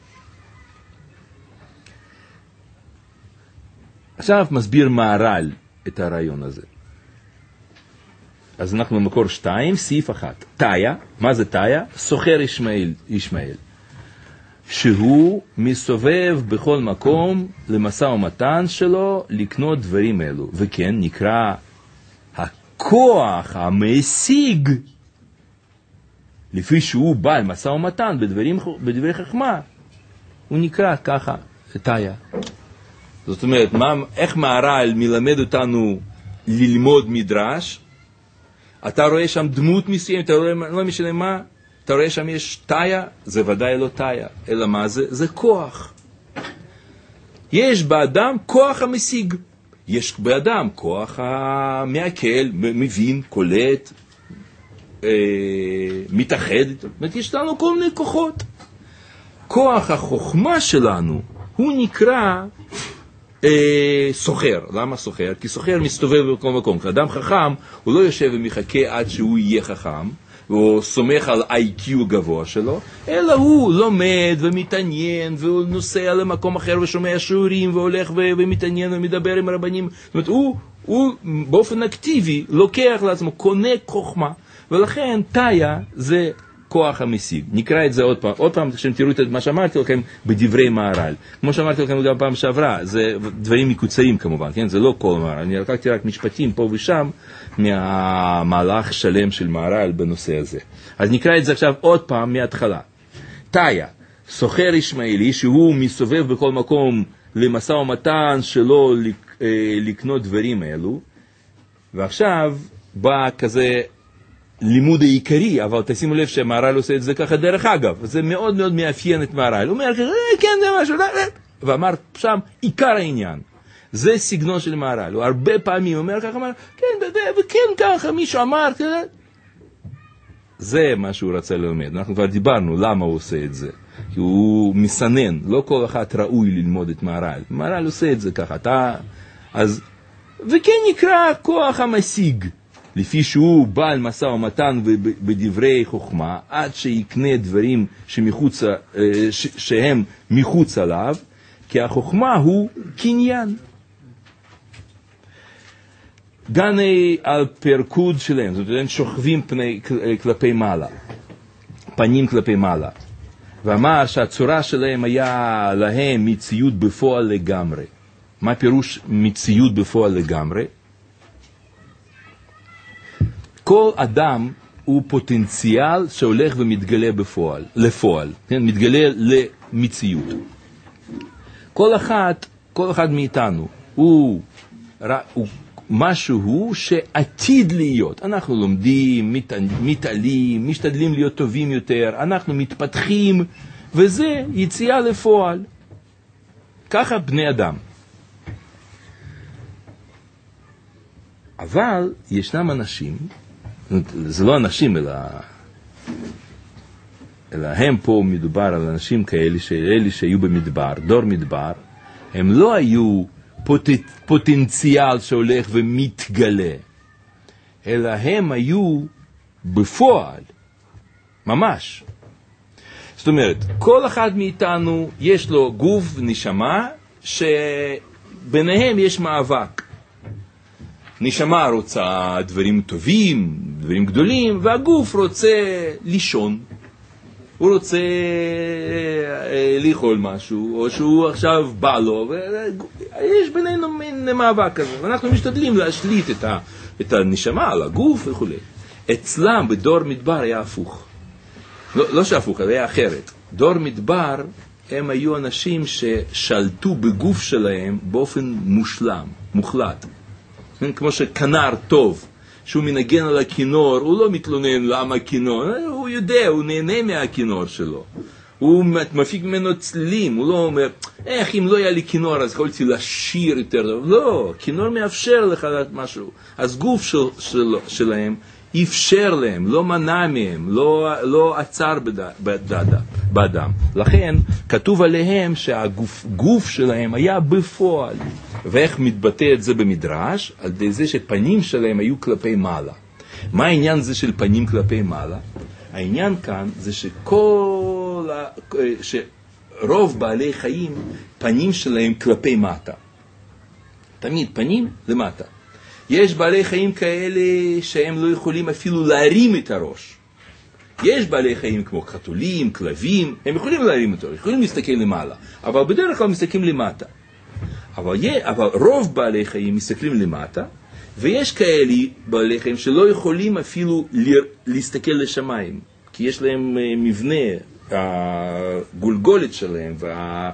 עכשיו מסביר מהר"ל את הרעיון הזה. אז אנחנו במקור שתיים, סעיף אחת. תאיה, מה זה תאיה? סוחר ישמעאל, ישמעאל. שהוא מסובב בכל מקום למשא ומתן שלו לקנות דברים אלו. וכן, נקרא הכוח המשיג, לפי שהוא בעל משא ומתן בדברים, בדברי חכמה, הוא נקרא ככה, תאיה. זאת אומרת, מה, איך מהר"ל מלמד אותנו ללמוד מדרש? אתה רואה שם דמות מסוימת, אתה רואה, לא משנה מה, אתה רואה שם יש תאיה, זה ודאי לא תאיה, אלא מה זה? זה כוח. יש באדם כוח המשיג, יש באדם כוח המעכל, מבין, קולט, אה, מתאחד, זאת אומרת, יש לנו כל מיני כוחות. כוח החוכמה שלנו, הוא נקרא אה, סוחר. למה סוחר? כי סוחר מסתובב בכל מקום. כשאדם חכם, הוא לא יושב ומחכה עד שהוא יהיה חכם, והוא סומך על איי קיו גבוה שלו, אלא הוא לומד ומתעניין, והוא נוסע למקום אחר ושומע שיעורים, והולך ו- ומתעניין ומדבר עם רבנים. זאת אומרת, הוא, הוא באופן אקטיבי לוקח לעצמו, קונה חוכמה, ולכן תאיה זה כוח המשיג. נקרא את זה עוד פעם, עוד פעם, כשאתם תראו את מה שאמרתי לכם בדברי מהר"ל. כמו שאמרתי לכם גם פעם שעברה, זה דברים מקוצרים כמובן, כן? זה לא כל מהר"ל. אני לקחתי רק משפטים פה ושם מהמהלך שלם של מהר"ל בנושא הזה. אז נקרא את זה עכשיו עוד פעם מההתחלה. תאיה, סוחר ישמעאלי, שהוא מסובב בכל מקום למשא ומתן שלו לקנות דברים האלו, ועכשיו בא כזה לימוד העיקרי, אבל תשימו לב שהמהר"ל עושה את זה ככה דרך אגב, זה מאוד מאוד מאפיין את מהר"ל. הוא אומר, כן, זה משהו, ואמר שם עיקר העניין. זה סגנון של מהר"ל. הוא הרבה פעמים אומר ככה, אמר, כן, וכן ככה, מישהו אמר, זה מה שהוא רצה ללמד. אנחנו כבר דיברנו למה הוא עושה את זה. כי הוא מסנן, לא כל אחד ראוי ללמוד את מהר"ל. מהר"ל עושה את זה ככה, אתה... אז... וכן נקרא כוח המשיג. לפי שהוא בעל משא ומתן בדברי חוכמה, עד שיקנה דברים שמחוץ, ש, שהם מחוץ עליו, כי החוכמה הוא קניין. גני על פרקוד שלהם, זאת אומרת, הם שוכבים פני, כלפי מעלה, פנים כלפי מעלה, ואמר שהצורה שלהם היה להם מציאות בפועל לגמרי. מה פירוש מציאות בפועל לגמרי? כל אדם הוא פוטנציאל שהולך ומתגלה בפועל, לפועל, כן? מתגלה למציאות. כל אחד, כל אחד מאיתנו הוא, הוא משהו שעתיד להיות. אנחנו לומדים, מת, מתעלים, משתדלים להיות טובים יותר, אנחנו מתפתחים, וזה יציאה לפועל. ככה בני אדם. אבל ישנם אנשים, זה לא אנשים, אלא, אלא הם פה מדובר על אנשים כאלה, אלה שהיו במדבר, דור מדבר, הם לא היו פוט, פוטנציאל שהולך ומתגלה, אלא הם היו בפועל, ממש. זאת אומרת, כל אחד מאיתנו יש לו גוף ונשמה, שביניהם יש מאבק. נשמה רוצה דברים טובים, דברים גדולים, והגוף רוצה לישון. הוא רוצה אה, לאכול משהו, או שהוא עכשיו בא לו, ויש בינינו מין מאבק כזה, ואנחנו משתדלים להשליט את, ה, את הנשמה על הגוף וכו'. אצלם בדור מדבר היה הפוך. לא, לא שהפוך, היה אחרת. דור מדבר הם היו אנשים ששלטו בגוף שלהם באופן מושלם, מוחלט. כמו שכנר טוב, שהוא מנגן על הכינור, הוא לא מתלונן למה הכינור, הוא יודע, הוא נהנה מהכינור שלו. הוא מפיק ממנו צלילים, הוא לא אומר, איך אם לא היה לי כינור אז יכולתי לשיר יותר טוב. לא, כינור מאפשר לך משהו. אז גוף של, של, שלהם אפשר להם, לא מנע מהם, לא, לא עצר באדם. לכן כתוב עליהם שהגוף גוף שלהם היה בפועל. ואיך מתבטא את זה במדרש? על ידי זה שפנים שלהם היו כלפי מעלה. מה העניין זה של פנים כלפי מעלה? העניין כאן זה שכל ה... שרוב בעלי חיים פנים שלהם כלפי מטה. תמיד פנים למטה. יש בעלי חיים כאלה שהם לא יכולים אפילו להרים את הראש. יש בעלי חיים כמו חתולים, כלבים, הם יכולים להרים את הראש, יכולים להסתכל למעלה, אבל בדרך כלל מסתכלים למטה. אבל, אבל רוב בעלי חיים מסתכלים למטה, ויש כאלה בעלי חיים שלא יכולים אפילו להסתכל לשמיים, כי יש להם מבנה, הגולגולת שלהם וה...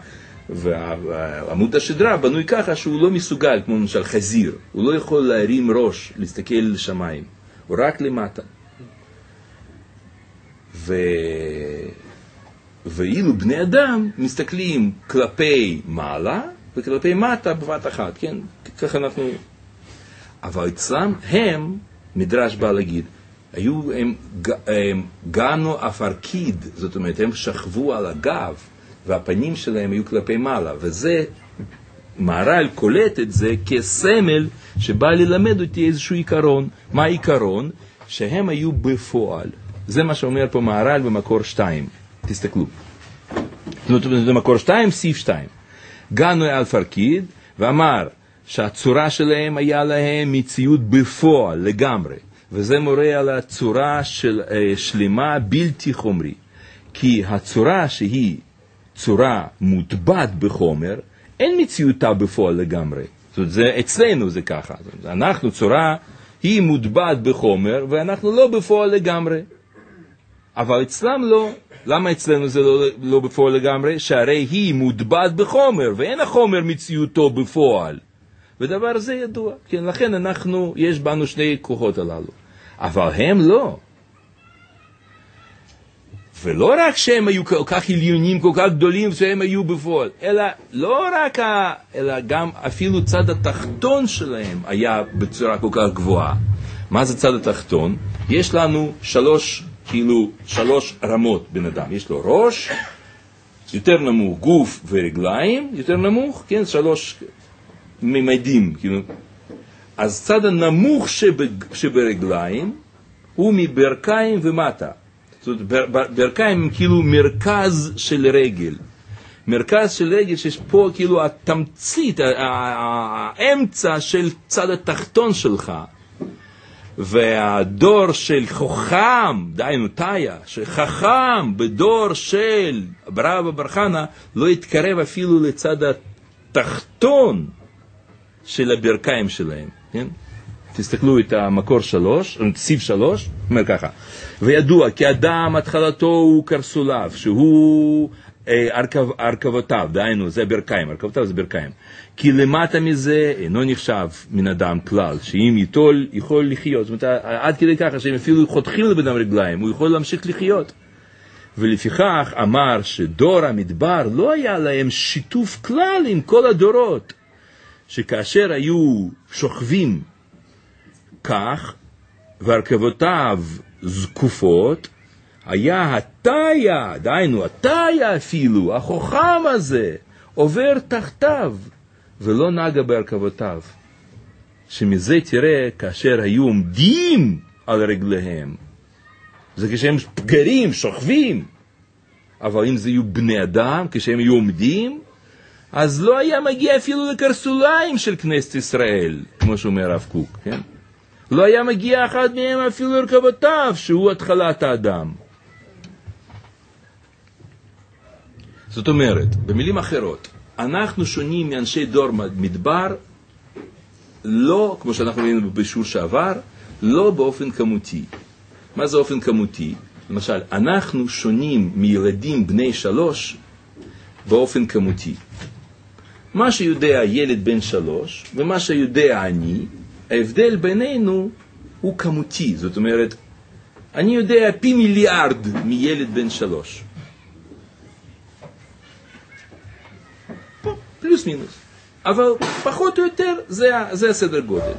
ועמוד השדרה בנוי ככה שהוא לא מסוגל, כמו למשל חזיר, הוא לא יכול להרים ראש, להסתכל לשמיים, הוא רק למטה. ו... ואילו בני אדם מסתכלים כלפי מעלה וכלפי מטה בבת אחת, כן? ככה אנחנו... אבל אצלם הם, מדרש בא להגיד, היו, הם, הם גנו אפרקיד, זאת אומרת, הם שכבו על הגב, והפנים שלהם היו כלפי מעלה, וזה, מהר"ל קולט את זה כסמל שבא ללמד אותי איזשהו עיקרון. מה העיקרון? שהם היו בפועל. זה מה שאומר פה מהר"ל במקור שתיים. תסתכלו. זאת אומרת, במקור שתיים, סעיף שתיים. גנו על פרקיד, ואמר שהצורה שלהם היה להם מציאות בפועל לגמרי. וזה מורה על הצורה של שלמה בלתי חומרי. כי הצורה שהיא צורה מוטבעת בחומר, אין מציאותה בפועל לגמרי. זאת אומרת, זה, אצלנו זה ככה. אנחנו, צורה היא מוטבעת בחומר, ואנחנו לא בפועל לגמרי. אבל אצלם לא. למה אצלנו זה לא, לא בפועל לגמרי? שהרי היא מוטבעת בחומר, ואין החומר מציאותו בפועל. ודבר זה ידוע. כן, לכן אנחנו, יש בנו שני כוחות הללו. אבל הם לא. ולא רק שהם היו כל כך עליונים, כל כך גדולים, שהם היו בפועל, אלא לא רק, ה, אלא גם אפילו צד התחתון שלהם היה בצורה כל כך גבוהה. מה זה צד התחתון? יש לנו שלוש, כאילו, שלוש רמות בן אדם. יש לו ראש, יותר נמוך, גוף ורגליים, יותר נמוך, כן, שלוש ממדים, כאילו. אז צד הנמוך שב, שברגליים הוא מברכיים ומטה. זאת אומרת, ברכיים הם כאילו מרכז של רגל, מרכז של רגל שיש פה כאילו התמצית, האמצע של צד התחתון שלך. והדור של חכם, דיינו תאיה, שחכם בדור של רבא בר חנא לא יתקרב אפילו לצד התחתון של הברכיים שלהם, כן? תסתכלו את המקור שלוש, סיב שלוש, אומר ככה, וידוע כי אדם התחלתו הוא קרסוליו, שהוא הרכב, הרכבותיו, דיינו, זה ברכיים, הרכבותיו זה ברכיים. כי למטה מזה אינו נחשב מן אדם כלל, שאם יטול יכול לחיות. זאת אומרת, עד כדי ככה שהם אפילו חותכים לבן אדם רגליים, הוא יכול להמשיך לחיות. ולפיכך אמר שדור המדבר לא היה להם שיתוף כלל עם כל הדורות, שכאשר היו שוכבים כך, והרכבותיו זקופות, היה התאיה, דיינו, התאיה אפילו, החוכם הזה, עובר תחתיו, ולא נגע בהרכבותיו. שמזה תראה, כאשר היו עומדים על רגליהם, זה כשהם פגרים, שוכבים, אבל אם זה יהיו בני אדם, כשהם היו עומדים, אז לא היה מגיע אפילו לקרסוליים של כנסת ישראל, כמו שאומר הרב קוק, כן? לא היה מגיע אחד מהם אפילו לרכבותיו, שהוא התחלת האדם. זאת אומרת, במילים אחרות, אנחנו שונים מאנשי דור מדבר, לא, כמו שאנחנו ראינו בשיעור שעבר, לא באופן כמותי. מה זה אופן כמותי? למשל, אנחנו שונים מילדים בני שלוש באופן כמותי. מה שיודע ילד בן שלוש ומה שיודע אני, ההבדל בינינו הוא כמותי. זאת אומרת, אני יודע פי מיליארד מילד בן שלוש. פלוס מינוס. אבל פחות או יותר זה, זה הסדר גודל.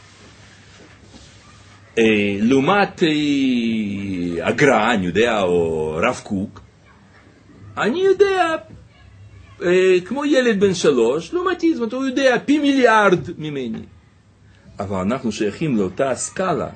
אה, לעומת אה, הגר"א, אני יודע, או רב קוק, אני יודע, אה, כמו ילד בן שלוש, לעומתי, זאת אומרת, הוא יודע פי מיליארד ממני. אבל אנחנו שייכים לאותה הסקאלה.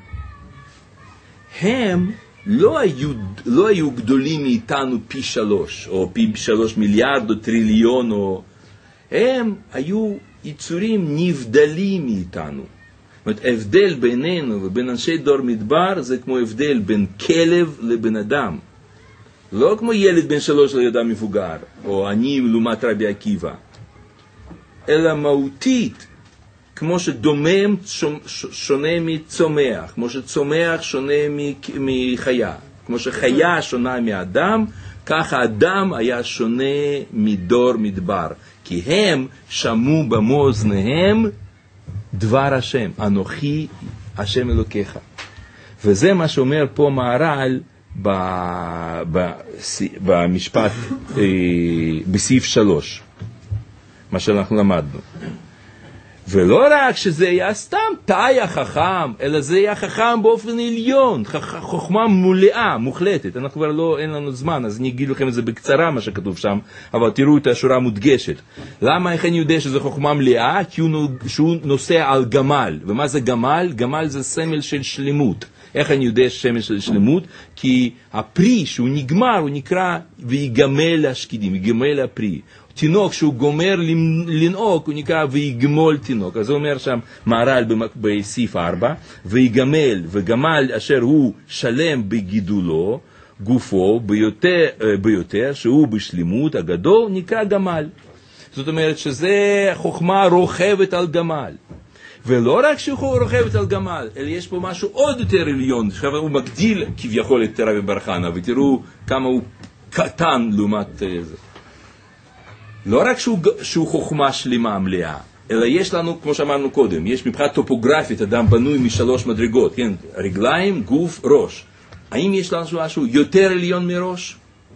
הם לא היו, לא היו גדולים מאיתנו פי שלוש, או פי שלוש מיליארד, או טריליון, או... הם היו יצורים נבדלים מאיתנו. זאת אומרת, ההבדל בינינו ובין אנשי דור מדבר זה כמו הבדל בין כלב לבן אדם. לא כמו ילד בן שלוש לידם מבוגר, או אני לעומת רבי עקיבא. אלא מהותית, כמו שדומם שונה מצומח, כמו שצומח שונה מחיה, כמו שחיה שונה מאדם, ככה אדם היה שונה מדור מדבר. כי הם שמעו במאזניהם דבר השם, אנוכי השם אלוקיך. וזה מה שאומר פה מהר"ל במשפט, בסעיף שלוש, מה שאנחנו למדנו. ולא רק שזה היה סתם תאי החכם, אלא זה היה חכם באופן עליון, חוכמה מולאה, מוחלטת. אנחנו כבר לא, אין לנו זמן, אז אני אגיד לכם את זה בקצרה מה שכתוב שם, אבל תראו את השורה המודגשת. למה, איך אני יודע שזה חוכמה מלאה? כי הוא, שהוא נוסע על גמל. ומה זה גמל? גמל זה סמל של שלמות. איך אני יודע סמל של שלמות? כי הפרי שהוא נגמר, הוא נקרא ויגמל להשקידים, ויגמל הפרי. תינוק שהוא גומר לנעוק, הוא נקרא ויגמול תינוק. אז הוא אומר שם מהר"ל בסעיף ארבע, ויגמל, וגמל אשר הוא שלם בגידולו, גופו, ביותר, ביותר שהוא בשלימות הגדול, נקרא גמל. זאת אומרת שזה חוכמה רוכבת על גמל. ולא רק שהוא רוכבת על גמל, אלא יש פה משהו עוד יותר עליון. עכשיו הוא מגדיל כביכול את רבי בר חנא, ותראו כמה הוא קטן לעומת זה. לא רק שהוא, שהוא חוכמה שלמה מלאה, אלא יש לנו, כמו שאמרנו קודם, יש מבחינת טופוגרפית, אדם בנוי משלוש מדרגות, כן? רגליים, גוף, ראש. האם יש לנו משהו יותר עליון מראש?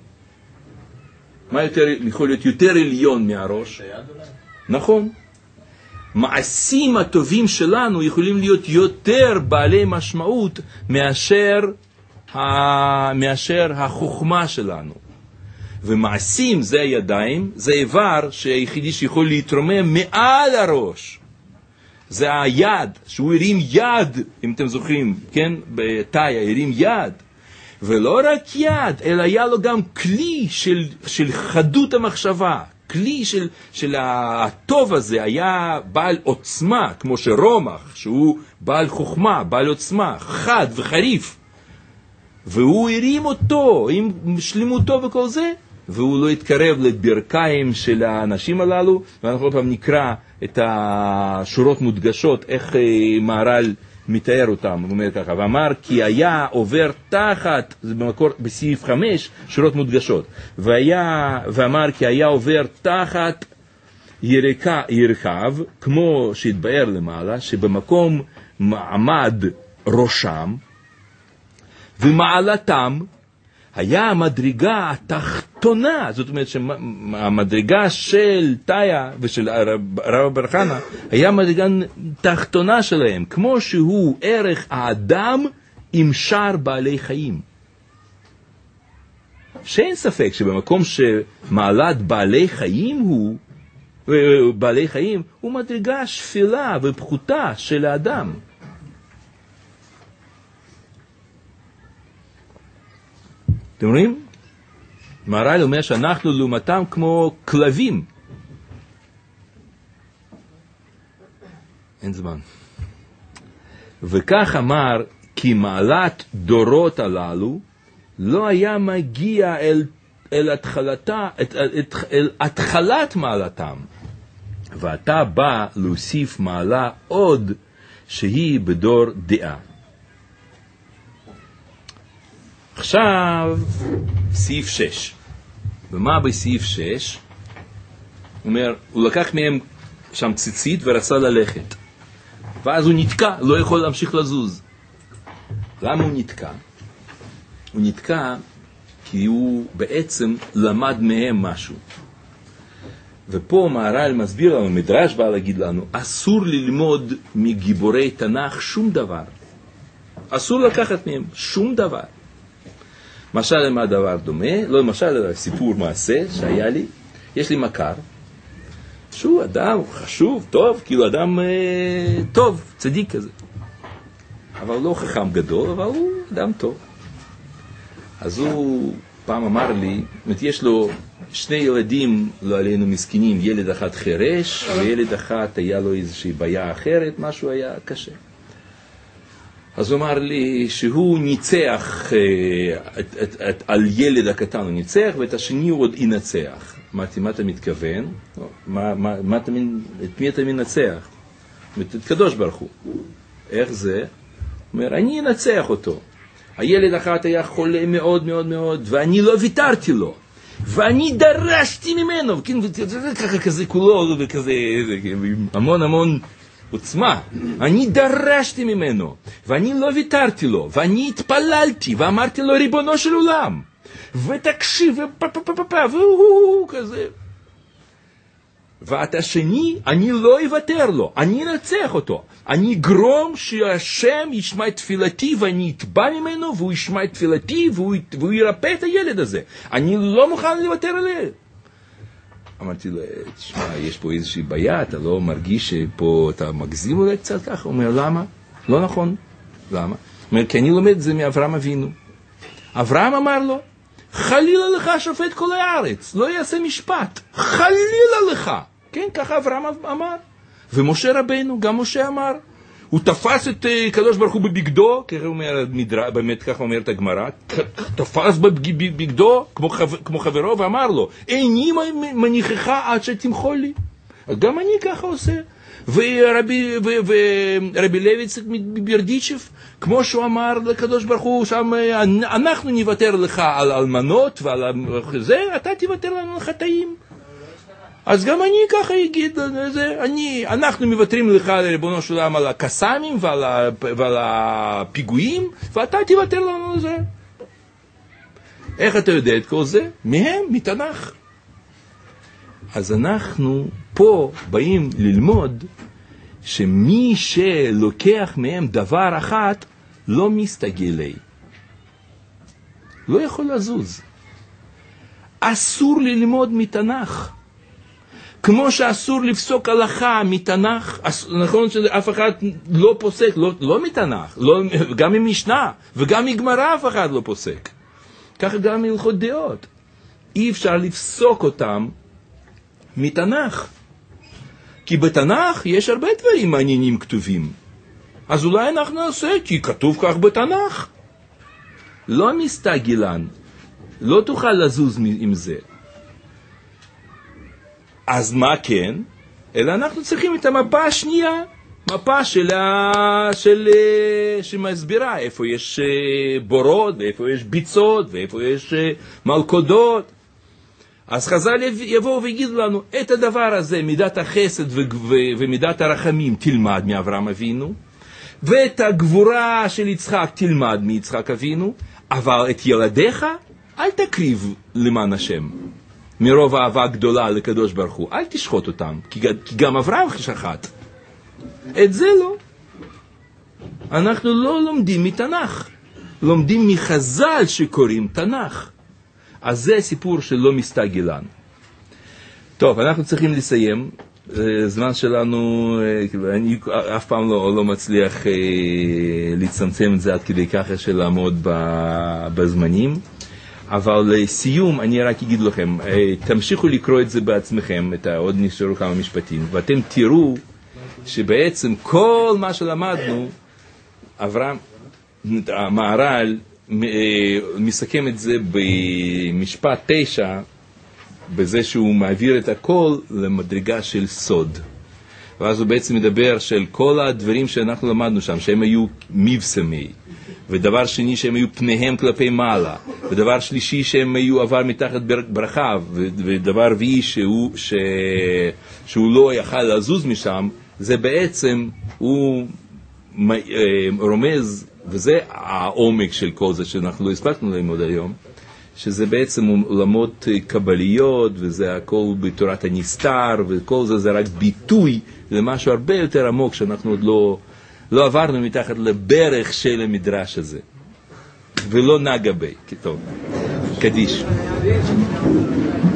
מה יותר, יכול להיות יותר עליון מהראש? נכון. מעשים הטובים שלנו יכולים להיות יותר בעלי משמעות מאשר, ה... מאשר החוכמה שלנו. ומעשים זה הידיים, זה איבר שהיחידי שיכול להתרומם מעל הראש. זה היד, שהוא הרים יד, אם אתם זוכרים, כן? בתאיה, הרים יד. ולא רק יד, אלא היה לו גם כלי של, של חדות המחשבה. כלי של, של הטוב הזה היה בעל עוצמה, כמו שרומח, שהוא בעל חוכמה, בעל עוצמה, חד וחריף. והוא הרים אותו עם שלמותו וכל זה, והוא לא התקרב לברכיים של האנשים הללו, ואנחנו עוד פעם נקרא את השורות מודגשות, איך מהר"ל מתאר אותם. הוא אומר ככה, ואמר כי היה עובר תחת, זה במקור בסעיף חמש, שורות מודגשות, והיה, ואמר כי היה עובר תחת ירקה, ירקב, כמו שהתבאר למעלה, שבמקום מעמד ראשם, ומעלתם היה המדרגה התחתונה, זאת אומרת שהמדרגה של תאיה ושל רב בר חנה היה המדרגה תחתונה שלהם, כמו שהוא ערך האדם עם שאר בעלי חיים. שאין ספק שבמקום שמעלת בעלי חיים הוא, בעלי חיים, הוא מדרגה שפלה ופחותה של האדם. אתם רואים? מהר"ל אומר שאנחנו לעומתם כמו כלבים. אין זמן. וכך אמר, כי מעלת דורות הללו לא היה מגיע אל, אל, התחלתה, את, את, אל התחלת מעלתם. ואתה בא להוסיף מעלה עוד שהיא בדור דעה. עכשיו, סעיף שש. ומה בסעיף שש? הוא אומר, הוא לקח מהם שם ציצית ורצה ללכת. ואז הוא נתקע, לא יכול להמשיך לזוז. למה הוא נתקע? הוא נתקע כי הוא בעצם למד מהם משהו. ופה מהר"ל מסביר לנו, מדרש בא להגיד לנו, אסור ללמוד מגיבורי תנ"ך שום דבר. אסור לקחת מהם שום דבר. משל למה דבר דומה? לא למשל, סיפור מעשה שהיה לי. יש לי מכר, שהוא אדם חשוב, טוב, כאילו אדם אה, טוב, צדיק כזה. אבל הוא לא חכם גדול, אבל הוא אדם טוב. אז הוא פעם אמר לי, יש לו שני ילדים, לא עלינו מסכנים, ילד אחד חרש, וילד אחד היה לו איזושהי בעיה אחרת, משהו היה קשה. אז הוא אמר לי שהוא ניצח, את, את, את, על ילד הקטן הוא ניצח, ואת השני הוא עוד ינצח. אמרתי, מה אתה מתכוון? מה, מה, מה אתה, את מי אתה מנצח? את קדוש ברוך הוא. איך זה? הוא אומר, אני אנצח אותו. הילד אחת היה חולה מאוד מאוד מאוד, ואני לא ויתרתי לו. ואני דרשתי ממנו, ככה כזה כולו, וכזה, המון המון עוצמה. אני דרשתי ממנו, ואני לא ויתרתי לו, ואני התפללתי, ואמרתי לו, ריבונו של עולם, ותקשיב, ופפפפפ, והוא כזה. ואת השני, אני לא אוותר לו, אני אנצח אותו. אני אגרום שהשם ישמע את תפילתי, ואני אתבע ממנו, והוא ישמע את תפילתי, והוא, והוא ירפא את הילד הזה. אני לא מוכן לוותר עליהם. אמרתי לו, תשמע, יש פה איזושהי בעיה, אתה לא מרגיש שפה אתה מגזים אולי קצת ככה? הוא אומר, למה? לא נכון. למה? הוא אומר, כי אני לומד את זה מאברהם אבינו. אברהם אמר לו, חלילה לך שופט כל הארץ, לא יעשה משפט. חלילה לך. כן, ככה אברהם אמר. ומשה רבנו, גם משה אמר. הוא תפס את קדוש ברוך הוא בבגדו, ככה אומר, באמת ככה אומרת הגמרא, תפס בבגדו כמו, חבר, כמו חברו ואמר לו, איני מניחך עד שתמחול לי. גם אני ככה עושה. ורבי, ורבי לויצק מברדיצ'ב, כמו שהוא אמר לקדוש ברוך הוא, שם, אנחנו נוותר לך על אלמנות ועל זה, אתה תוותר לנו על חטאים. אז גם אני ככה אגיד, אני, אנחנו מבטרים לך לריבונו של עולם על הקסאמים ועל, ועל הפיגועים, ואתה תוותר לנו על זה. איך אתה יודע את כל זה? מהם, מתנ"ך. אז אנחנו פה באים ללמוד שמי שלוקח מהם דבר אחת לא מסתגלי. לא יכול לזוז. אסור ללמוד מתנ"ך. כמו שאסור לפסוק הלכה מתנ"ך, נכון שאף אחד לא פוסק, לא, לא מתנ"ך, לא, גם ממשנה וגם מגמרא אף אחד לא פוסק. ככה גם הלכות דעות. אי אפשר לפסוק אותם מתנ"ך. כי בתנ"ך יש הרבה דברים מעניינים כתובים. אז אולי אנחנו נעשה, כי כתוב כך בתנ"ך. לא מסתגלן, לא תוכל לזוז עם זה. אז מה כן? אלא אנחנו צריכים את המפה השנייה, מפה של, של, שמסבירה איפה יש בורות, ואיפה יש ביצות, ואיפה יש מלכודות. אז חז"ל יבואו ויגידו לנו, את הדבר הזה, מידת החסד ו- ו- ומידת הרחמים, תלמד מאברהם אבינו, ואת הגבורה של יצחק תלמד מיצחק אבינו, אבל את ילדיך אל תקריב למען השם. מרוב אהבה גדולה לקדוש ברוך הוא, אל תשחוט אותם, כי, כי גם אברהם שחט. את זה לא. אנחנו לא לומדים מתנ"ך, לומדים מחז"ל שקוראים תנ"ך. אז זה סיפור שלא מסתגלן. טוב, אנחנו צריכים לסיים. זמן שלנו, אני אף פעם לא, לא מצליח לצמצם את זה עד כדי ככה של לעמוד בזמנים. אבל לסיום אני רק אגיד לכם, תמשיכו לקרוא את זה בעצמכם, את עוד נשארו כמה משפטים, ואתם תראו שבעצם כל מה שלמדנו, אברהם, המהר"ל, מסכם את זה במשפט תשע, בזה שהוא מעביר את הכל למדרגה של סוד. ואז הוא בעצם מדבר של כל הדברים שאנחנו למדנו שם, שהם היו מבשמי, ודבר שני שהם היו פניהם כלפי מעלה, ודבר שלישי שהם היו עבר מתחת ברכה, ודבר רביעי שהוא, ש... שהוא לא יכל לזוז משם, זה בעצם הוא רומז, וזה העומק של כל זה שאנחנו לא הספקנו ללמוד היום, שזה בעצם עולמות קבליות, וזה הכל בתורת הנסתר, וכל זה זה רק ביטוי למשהו הרבה יותר עמוק שאנחנו עוד לא, לא עברנו מתחת לברך של המדרש הזה, ולא נגע בי. טוב, קדיש.